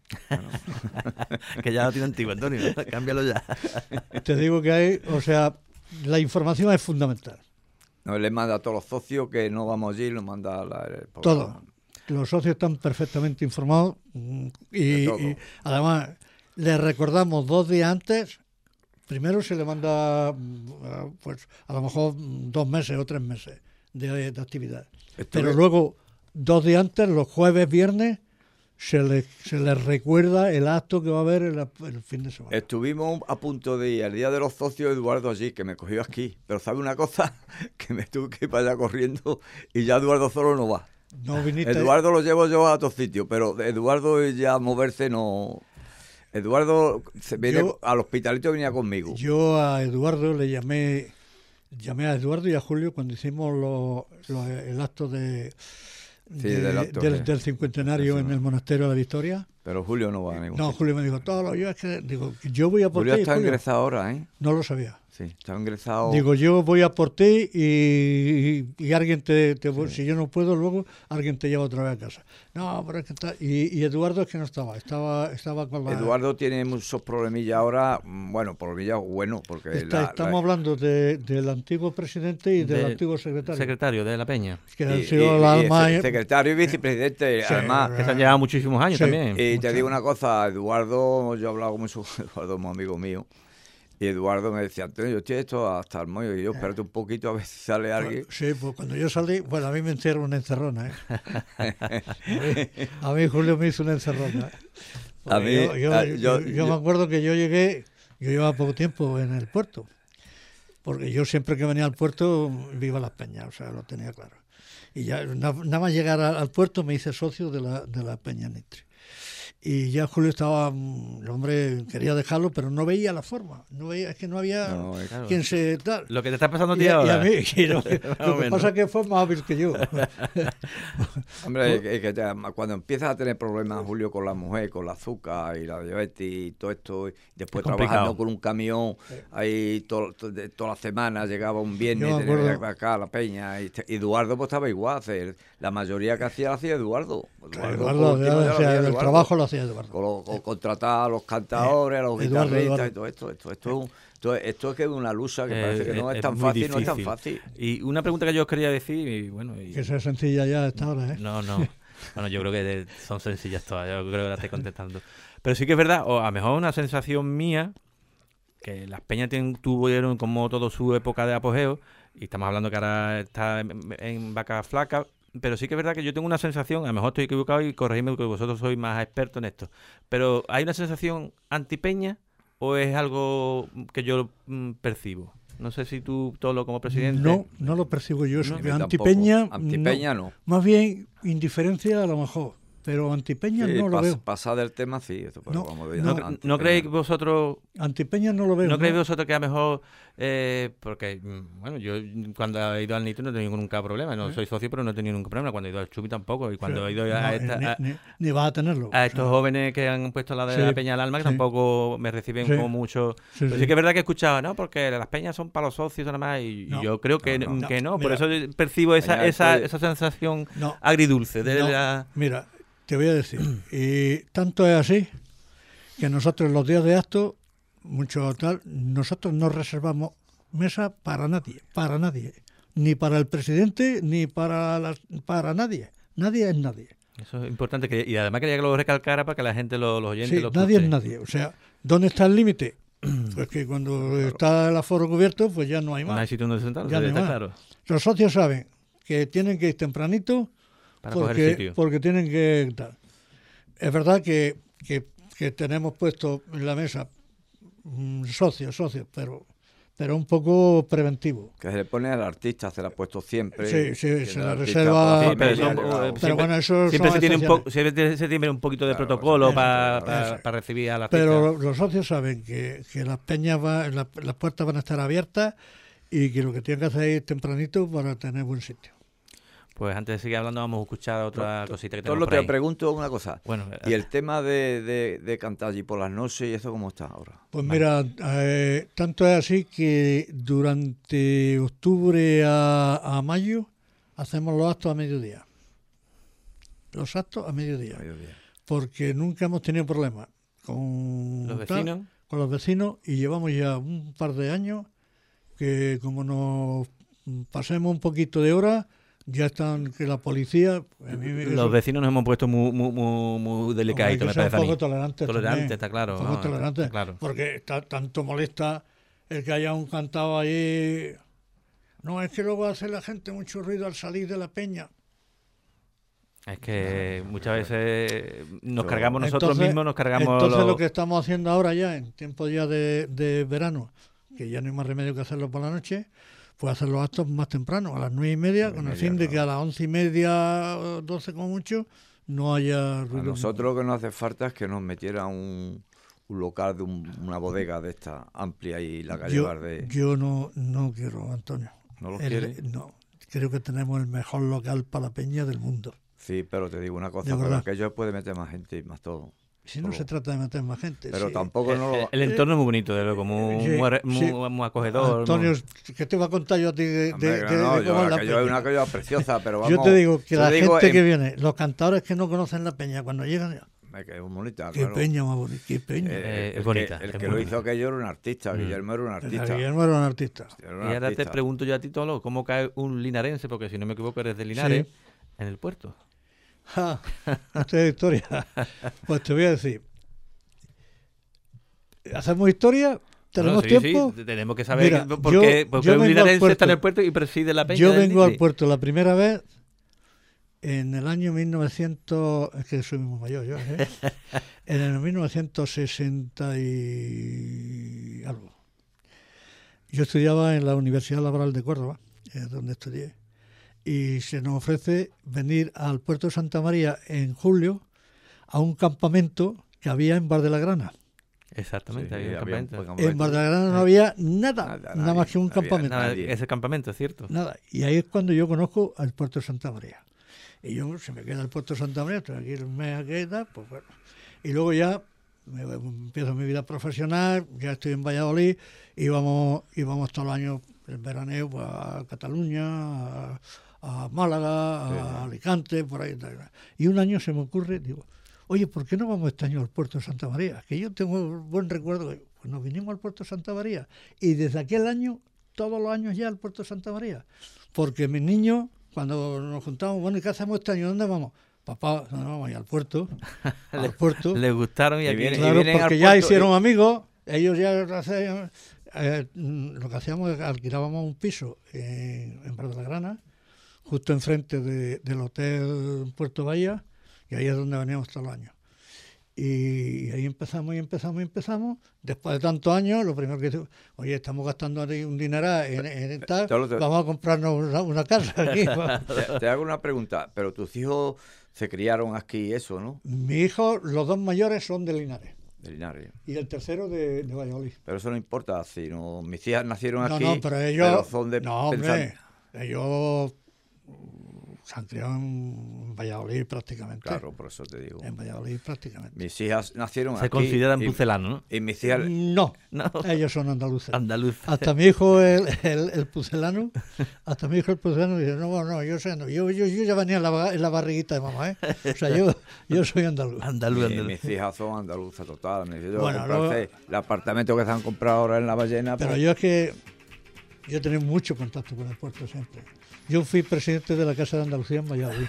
que ya lo tiene antiguo, Antonio. Cámbialo ya. Te digo que hay, o sea, la información es fundamental. No, le manda a todos los socios que no vamos allí, nos manda la, el programa. Todo. Los socios están perfectamente informados mm, y, De todo. y además les recordamos dos días antes. Primero se le manda, mm, pues a lo mejor mm, dos meses o tres meses de, de actividad. Estuve- Pero luego, dos días antes, los jueves, viernes, se les, se les recuerda el acto que va a haber el, el fin de semana. Estuvimos a punto de ir al día de los socios Eduardo allí, que me cogió aquí. Pero ¿sabe una cosa? Que me tuve que ir para allá corriendo y ya Eduardo solo no va. No viniste. Eduardo lo llevo yo a todos sitios, pero Eduardo ya moverse no... Eduardo se viene Yo- al hospitalito venía conmigo. Yo a Eduardo le llamé, llamé a Eduardo y a Julio cuando hicimos lo- lo- el acto de, Sí, de- del acto, del, sí. del cincuentenario en el monasterio de la Victoria. Pero Julio no va a ningún No, sitio. Julio me dijo, todo lo yo es que digo, yo voy a por Julio ti, está Julio". ingresado ahora, ¿eh? No lo sabía. Sí, está ingresado. Digo, yo voy a por ti y, y, y alguien te, te si yo no puedo luego, alguien te lleva otra vez a casa. No, pero es que está, y, y Eduardo es que no estaba, estaba, estaba con la... Eduardo tiene muchos problemillas ahora, mm, bueno, problemillas buenos, porque Está- la- estamos la- hablando de, del antiguo presidente y del De- antiguo secretario. Secretario de la Peña. que han y- sido y- la y alma... se- secretario y vicepresidente, Sí, además. Que se han llevado muchísimos años Sí. también. Y te Mucho. digo una cosa, Eduardo, yo he hablado mucho con Eduardo, un amigo mío, y Eduardo me decía, Antonio, yo estoy esto hasta el mollo, y yo espérate un poquito a ver si sale alguien. Sí, pues cuando yo salí, bueno, a mí me encierra una encerrona, ¿eh? A mí, a mí Julio me hizo una encerrona. A mí, yo, yo- a- yo- yo- yo yo- me acuerdo que yo llegué, yo llevaba poco tiempo en el puerto, porque yo siempre que venía al puerto viva las peñas, o sea, lo tenía claro. Y ya na- nada más llegar a- al puerto me hice socio de la, de la Peña Nitre. Y ya Julio estaba, mm, el hombre quería dejarlo, pero no veía la forma, no veía, es que no había No, es- Claro. quien se tal. Lo que te está pasando a ti Y, a- y ahora. a mí, y lo, Más o lo que menos. pasa es que fue más hábil que yo. Hombre, es que- es que te- cuando empiezas a tener problemas, Julio, con la mujer, con la azúcar y la diabetes y todo esto, y después Es complicado. trabajando con un camión, ahí to- to- de- toda la semana, llegaba un viernes, Yo me tenía que ir acuerdo- acá a la peña, y te- y Eduardo pues estaba igual, hacer, la mayoría que hacía la hacía Eduardo. Eduardo, por último, ya lo o sea, hacía el Eduardo. trabajo lo hacía Eduardo. Con, lo- con contratar a los cantadores, a los Eduardo, guitarristas Eduardo. y todo esto. Esto, esto, es un- esto, es- esto es que es una lucha que Eh, parece que no es- es tan es muy fácil, no es tan difícil. fácil. Y una pregunta que yo os quería decir, y bueno, y- Que sea sencilla ya a esta hora, ¿eh? no, no, bueno, yo creo que de- son sencillas todas, yo creo que las estoy contestando. Pero sí que es verdad, o a lo mejor una sensación mía, que las peñas tienen, tuvieron como todo su época de apogeo, y estamos hablando que ahora está en, en vaca flaca, pero sí que es verdad que yo tengo una sensación, a lo mejor estoy equivocado y corregidme porque vosotros sois más expertos en esto, pero ¿hay una sensación antipeña o es algo que yo mm, percibo? No sé si tú, Tolo, como presidente... No, no lo percibo yo. No, que a mí antipeña, tampoco. Antipeña no. Más bien indiferencia a lo mejor, pero antipeña Sí, no lo pas- veo. Pasar del tema, sí. Esto, pero No, vamos a no, ver, ¿No, antipeña. ¿No creéis vosotros... Antipeña no lo veo. ¿No creéis ¿no? vosotros que a lo mejor, eh, porque, mm, bueno, yo cuando he ido al Nitro no he tenido nunca problema, no ¿Eh? soy socio, pero no he tenido nunca problema, cuando he ido al Chupi tampoco, y cuando Sí, he ido no, a, esta- ni, a- ni- ni vas a tenerlo. a estos O sea, jóvenes que han puesto la de Sí, la Peña del Alma, que sí. tampoco me reciben Sí. como mucho... sí, Pero sí. sí que es verdad que he escuchado, ¿no? Porque las peñas son para los socios nada más, y No, yo creo que no, no, no. que no, por Mira, eso percibo esa, Peña esa, estoy- esa sensación No, agridulce de no. la... Mira, te voy a decir, y tanto es así que nosotros los días de acto, mucho tal, nosotros no reservamos mesa para nadie, para nadie, ni para el presidente, ni para las, para nadie, nadie es nadie. Eso es importante, que, y además quería que lo recalcara para que la gente, lo- los oyentes, Sí, lo nadie es escuchen. nadie, o sea, ¿dónde está el límite? Pues que cuando está el aforo cubierto, pues ya no hay No hay más. sitio donde sentarse, Ya no hay está más. claro, Los socios saben que tienen que ir tempranito para coger porque, sitio. porque tienen que tal. Es verdad que, que, que tenemos puesto en la mesa mm, socios, socios, pero pero un poco preventivo. Que se le pone al artista, se la ha puesto siempre. Sí, sí, que se el la artista reserva- para la Sí, pero familia, son- claro. eh, Pero siempre- bueno, eso Siempre son se tiene, un excepciones. poco, siempre se tiene un poquito de Claro, protocolo eso, para, eso, para, eso. para recibir a la artista. Pero los socios saben que, que las peñas, va, la- las puertas van a estar abiertas y que lo que tienen que hacer es ir tempranito para tener buen sitio. Pues antes de seguir hablando vamos a escuchar otra cosita que tenemos Solo por te ahí. pregunto una cosa. Bueno, Y el tema de, de, de cantar allí por las noches, ¿y eso cómo está ahora? Pues mira, eh, tanto es así que durante octubre a, a mayo hacemos los actos a mediodía. Los actos a mediodía. Mediodía. Porque nunca hemos tenido problemas con, los tal, vecinos, con los vecinos y llevamos ya un par de años que como nos pasemos un poquito de hora, ya están que la policía... a mí me- los eso- vecinos nos hemos puesto muy, muy, muy, muy hay delicaditos, que me ser parece a un mí. poco tolerantes Tolerante, también. está claro. Un poco no, está- tolerante, está claro. porque está, tanto molesta el que haya un cantado ahí. No, es que luego hace la gente mucho ruido al salir de la peña. Es que muchas veces nos Yo- cargamos nosotros Entonces- mismos, nos cargamos Entonces los... lo que estamos haciendo ahora ya, en tiempo ya de, de verano, que ya no hay más remedio que hacerlo por la noche, pues hacer los actos más temprano, a las nueve y media, Nueve y con el media, fin de que claro. a las once y media, doce como mucho, no haya A ruido. nosotros lo que nos hace falta es que nos metiera un, un local, de un- una bodega de esta amplia y la calle yo, Verde. yo no, no quiero, Antonio. ¿No lo El- quiere? No, creo que tenemos el mejor local para la peña del mundo. Sí, pero te digo una cosa, De pero verdad. aquello puede meter más gente y más todo. Si no Solo- se trata de meter más gente. Pero sí. tampoco no El, lo... el entorno es muy bonito, de luego, muy, Sí, muy, muy- sí. muy acogedor. Antonio, muy- ¿qué te va a contar yo a ti de, Hombre, de- que de- no, de yo, cómo es la aquello es peña? una cosa preciosa, pero vamos... Yo te digo que yo la digo gente en- que viene, los cantadores que no conocen la peña, cuando llegan, Me quedé muy bonita, qué claro. peña más bonita, qué peña. Eh, el es bonita, Que, el es que muy lo bonita. hizo aquello era un artista, Mm. Guillermo era un artista. Guillermo era un artista. Era un Y ahora te artista. pregunto yo a ti, Tolo, ¿cómo cae un linarense? Porque si no me equivoco eres de Linares, en el puerto. Ja, esta es historia. Pues te voy a decir. ¿Hacemos historia? ¿Tenemos Bueno, sí, tiempo? sí, tenemos que saber Mira, que- por qué yo- porque yo un vengo al linarense está en el puerto. puerto y preside la peña. Yo del vengo al Nitri. puerto la primera vez en el año mil novecientos, es que soy muy mayor yo, ¿eh? En el mil novecientos sesenta y algo. Yo estudiaba en la Universidad Laboral de Córdoba, es donde estudié, y se nos ofrece venir al puerto de Santa María en julio a un campamento que había en Bar de la Grana. Exactamente, Sí, ahí en el había un campamento. campamento. En Bar de la Grana no había nada, Nada, nada, nadie, más que un no había campamento. Nada, nadie. ese campamento, es cierto. Nada. Y ahí es cuando yo conozco al puerto de Santa María. Y yo, se me queda el puerto de Santa María, estoy aquí el mes que tal, pues bueno. Y luego ya me, empiezo mi vida profesional, ya estoy en Valladolid, y vamos, y vamos todos los años, el veraneo, pues, a Cataluña, a, a Málaga, a Sí. Alicante, por ahí. Tal. Y un año se me ocurre, digo, oye, ¿por qué no vamos este año al puerto de Santa María? Que yo tengo buen recuerdo. Pues nos vinimos al puerto de Santa María. Y desde aquel año, todos los años ya al puerto de Santa María. Porque mis niños, cuando nos juntamos, bueno, ¿y qué hacemos este año? ¿Dónde vamos? Papá, no, no, vamos a ir al puerto. Al puerto. Les gustaron y Y aquí... viene- Claro, vienen porque al ya puerto hicieron y- amigos. Ellos ya hacían, eh, lo que hacíamos es alquilábamos un piso en, en Bar de la Grana, justo enfrente de, del Hotel Puerto Bahía, y ahí es donde veníamos todos los años. Y ahí empezamos y empezamos y empezamos. Después de tantos años, lo primero que dice, oye, estamos gastando ahí un dineral en, en tal, vamos a comprarnos una, una casa aquí. te, te hago una pregunta, pero tus hijos se criaron aquí y eso, ¿no? Mi hijo, los dos mayores son de Linares. De Linares. Y el tercero de, de Valladolid. Pero eso no importa, si no, mis hijas nacieron no, aquí, no, pero ellos, pero son de no, hombre, pensar... ellos se han criado en Valladolid prácticamente. Claro, por eso te digo. En Valladolid prácticamente. Mis hijas nacieron Se aquí. Se consideran y, pucelanos, ¿no? Y mis hijas... No, no, ellos son andaluces. Andaluz. Hasta mi hijo, el, el, el pucelano, hasta mi hijo el pucelano dice, no, no, yo sé, no, yo, yo, yo ya venía en la, en la barriguita de mamá, ¿eh? O sea, yo, yo soy andaluz. Andaluz, Mi, andaluz. mis hijas son andaluzas total. Mis hijas Bueno, comprarse luego- el apartamento que se han comprado ahora en La Ballena. Pero pues, yo es que yo he tenido mucho contacto con el puerto siempre. Yo fui presidente de la Casa de Andalucía en Valladolid.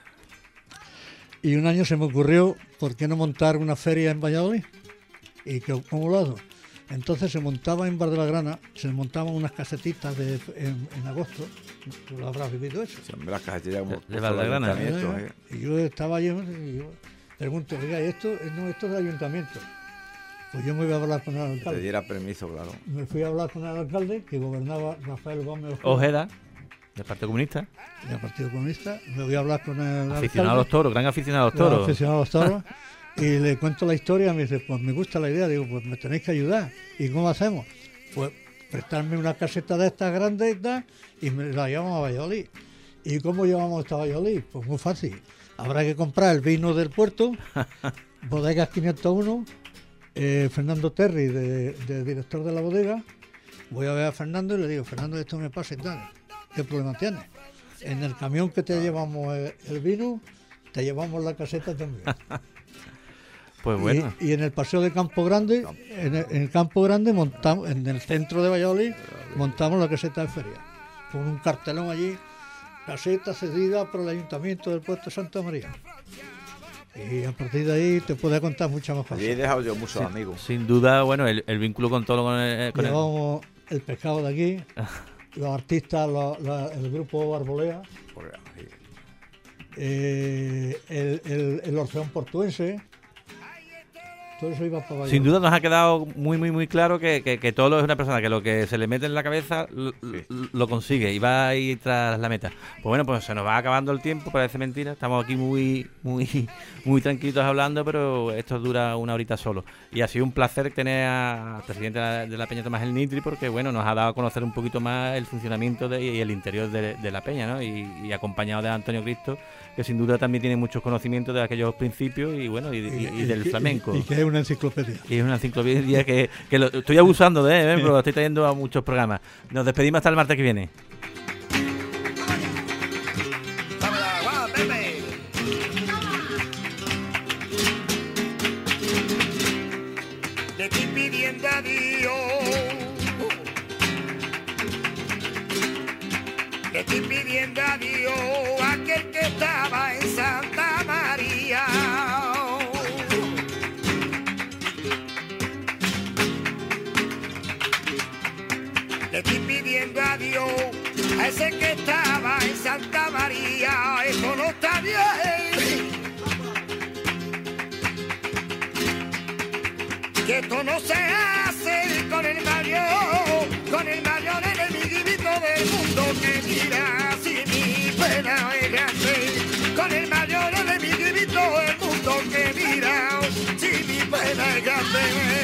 Y un año se me ocurrió, ¿por qué no montar una feria en Valladolid? Y que, ¿cómo lo hago? Entonces se montaba en Bar de la Grana, se montaban unas casetitas de, en, en agosto. Tú lo habrás vivido eso. siempre las cajetillas como De- de Valdegrana. ayuntamientos, ¿eh? Y yo estaba allí y yo pregunto, oiga, ¿y esto? No, esto es del ayuntamiento. Pues yo me iba a hablar con el Que te alcalde. diera permiso, claro. Me fui a hablar con el alcalde, que gobernaba Rafael Gómez Ojeda, del Partido Comunista. del Partido Comunista. Me voy a hablar con el Aficionado a alcalde, los toros, gran aficionado a los gran toros. aficionado a los toros, y le cuento la historia. Me dice, pues me gusta la idea. Digo, pues me tenéis que ayudar. ¿Y cómo hacemos? Pues prestarme una caseta de estas grandes y tal, y me la llevamos a Valladolid. ¿Y cómo llevamos hasta Valladolid? Pues muy fácil. Habrá que comprar el vino del puerto, Bodegas quinientos uno, eh, Fernando Terry, de, de director de la bodega. Voy a ver a Fernando y le digo, Fernando, esto me pasa y tal. ¿Qué problema tienes? En el camión que te llevamos el, el vino, te llevamos la caseta también. Pues bueno. Y, y en el paseo de Campo Grande, en el, en el Campo Grande montamos, en el centro de Valladolid, montamos la caseta de feria. Con un cartelón allí, caseta cedida por el Ayuntamiento del Puerto de Santa María. Y a partir de ahí te puedo contar muchas más Allí he cosas. dejado yo muchos amigos. Sin duda, bueno, el, el vínculo con todo con el, con el- Llevamos el pescado de aquí, los artistas, los- la- el grupo Arbolea, Por ahí. eh, el, el, el Orfeón Portuense. Todo eso iba para Valladolid. Sin duda nos ha quedado muy, muy, muy claro que, que, que Tolo es una persona que lo que se le mete en la cabeza lo, Sí. lo consigue y va ahí tras la meta. Pues bueno, pues se nos va acabando el tiempo, parece mentira. Estamos aquí muy, muy, muy tranquilos hablando, pero esto dura una horita solo. Y ha sido un placer tener al presidente de la Peña, Tomás El Nitri, porque bueno, nos ha dado a conocer un poquito más el funcionamiento de, y el interior de, de la Peña, ¿no? Y, y acompañado de Antonio Cristo, que sin duda también tiene muchos conocimientos de aquellos principios y bueno, y, y- y del que- flamenco. Y, que es una enciclopedia. Y es una enciclopedia que, que lo, estoy abusando de, ¿eh? Pero lo estoy trayendo a muchos programas. Nos despedimos hasta el martes que viene. Le estoy pidiendo a Dios, le estoy pidiendo a Dios, aquel que estaba en Santa María. Le estoy pidiendo a Dios, a ese que estaba en Santa María, eso no está bien. Que esto no se hace con el mayor, con el mayor enemiguito del mundo que mira si mi pena es grande, con el mayor enemiguito del mundo que mira si mi pena es grande.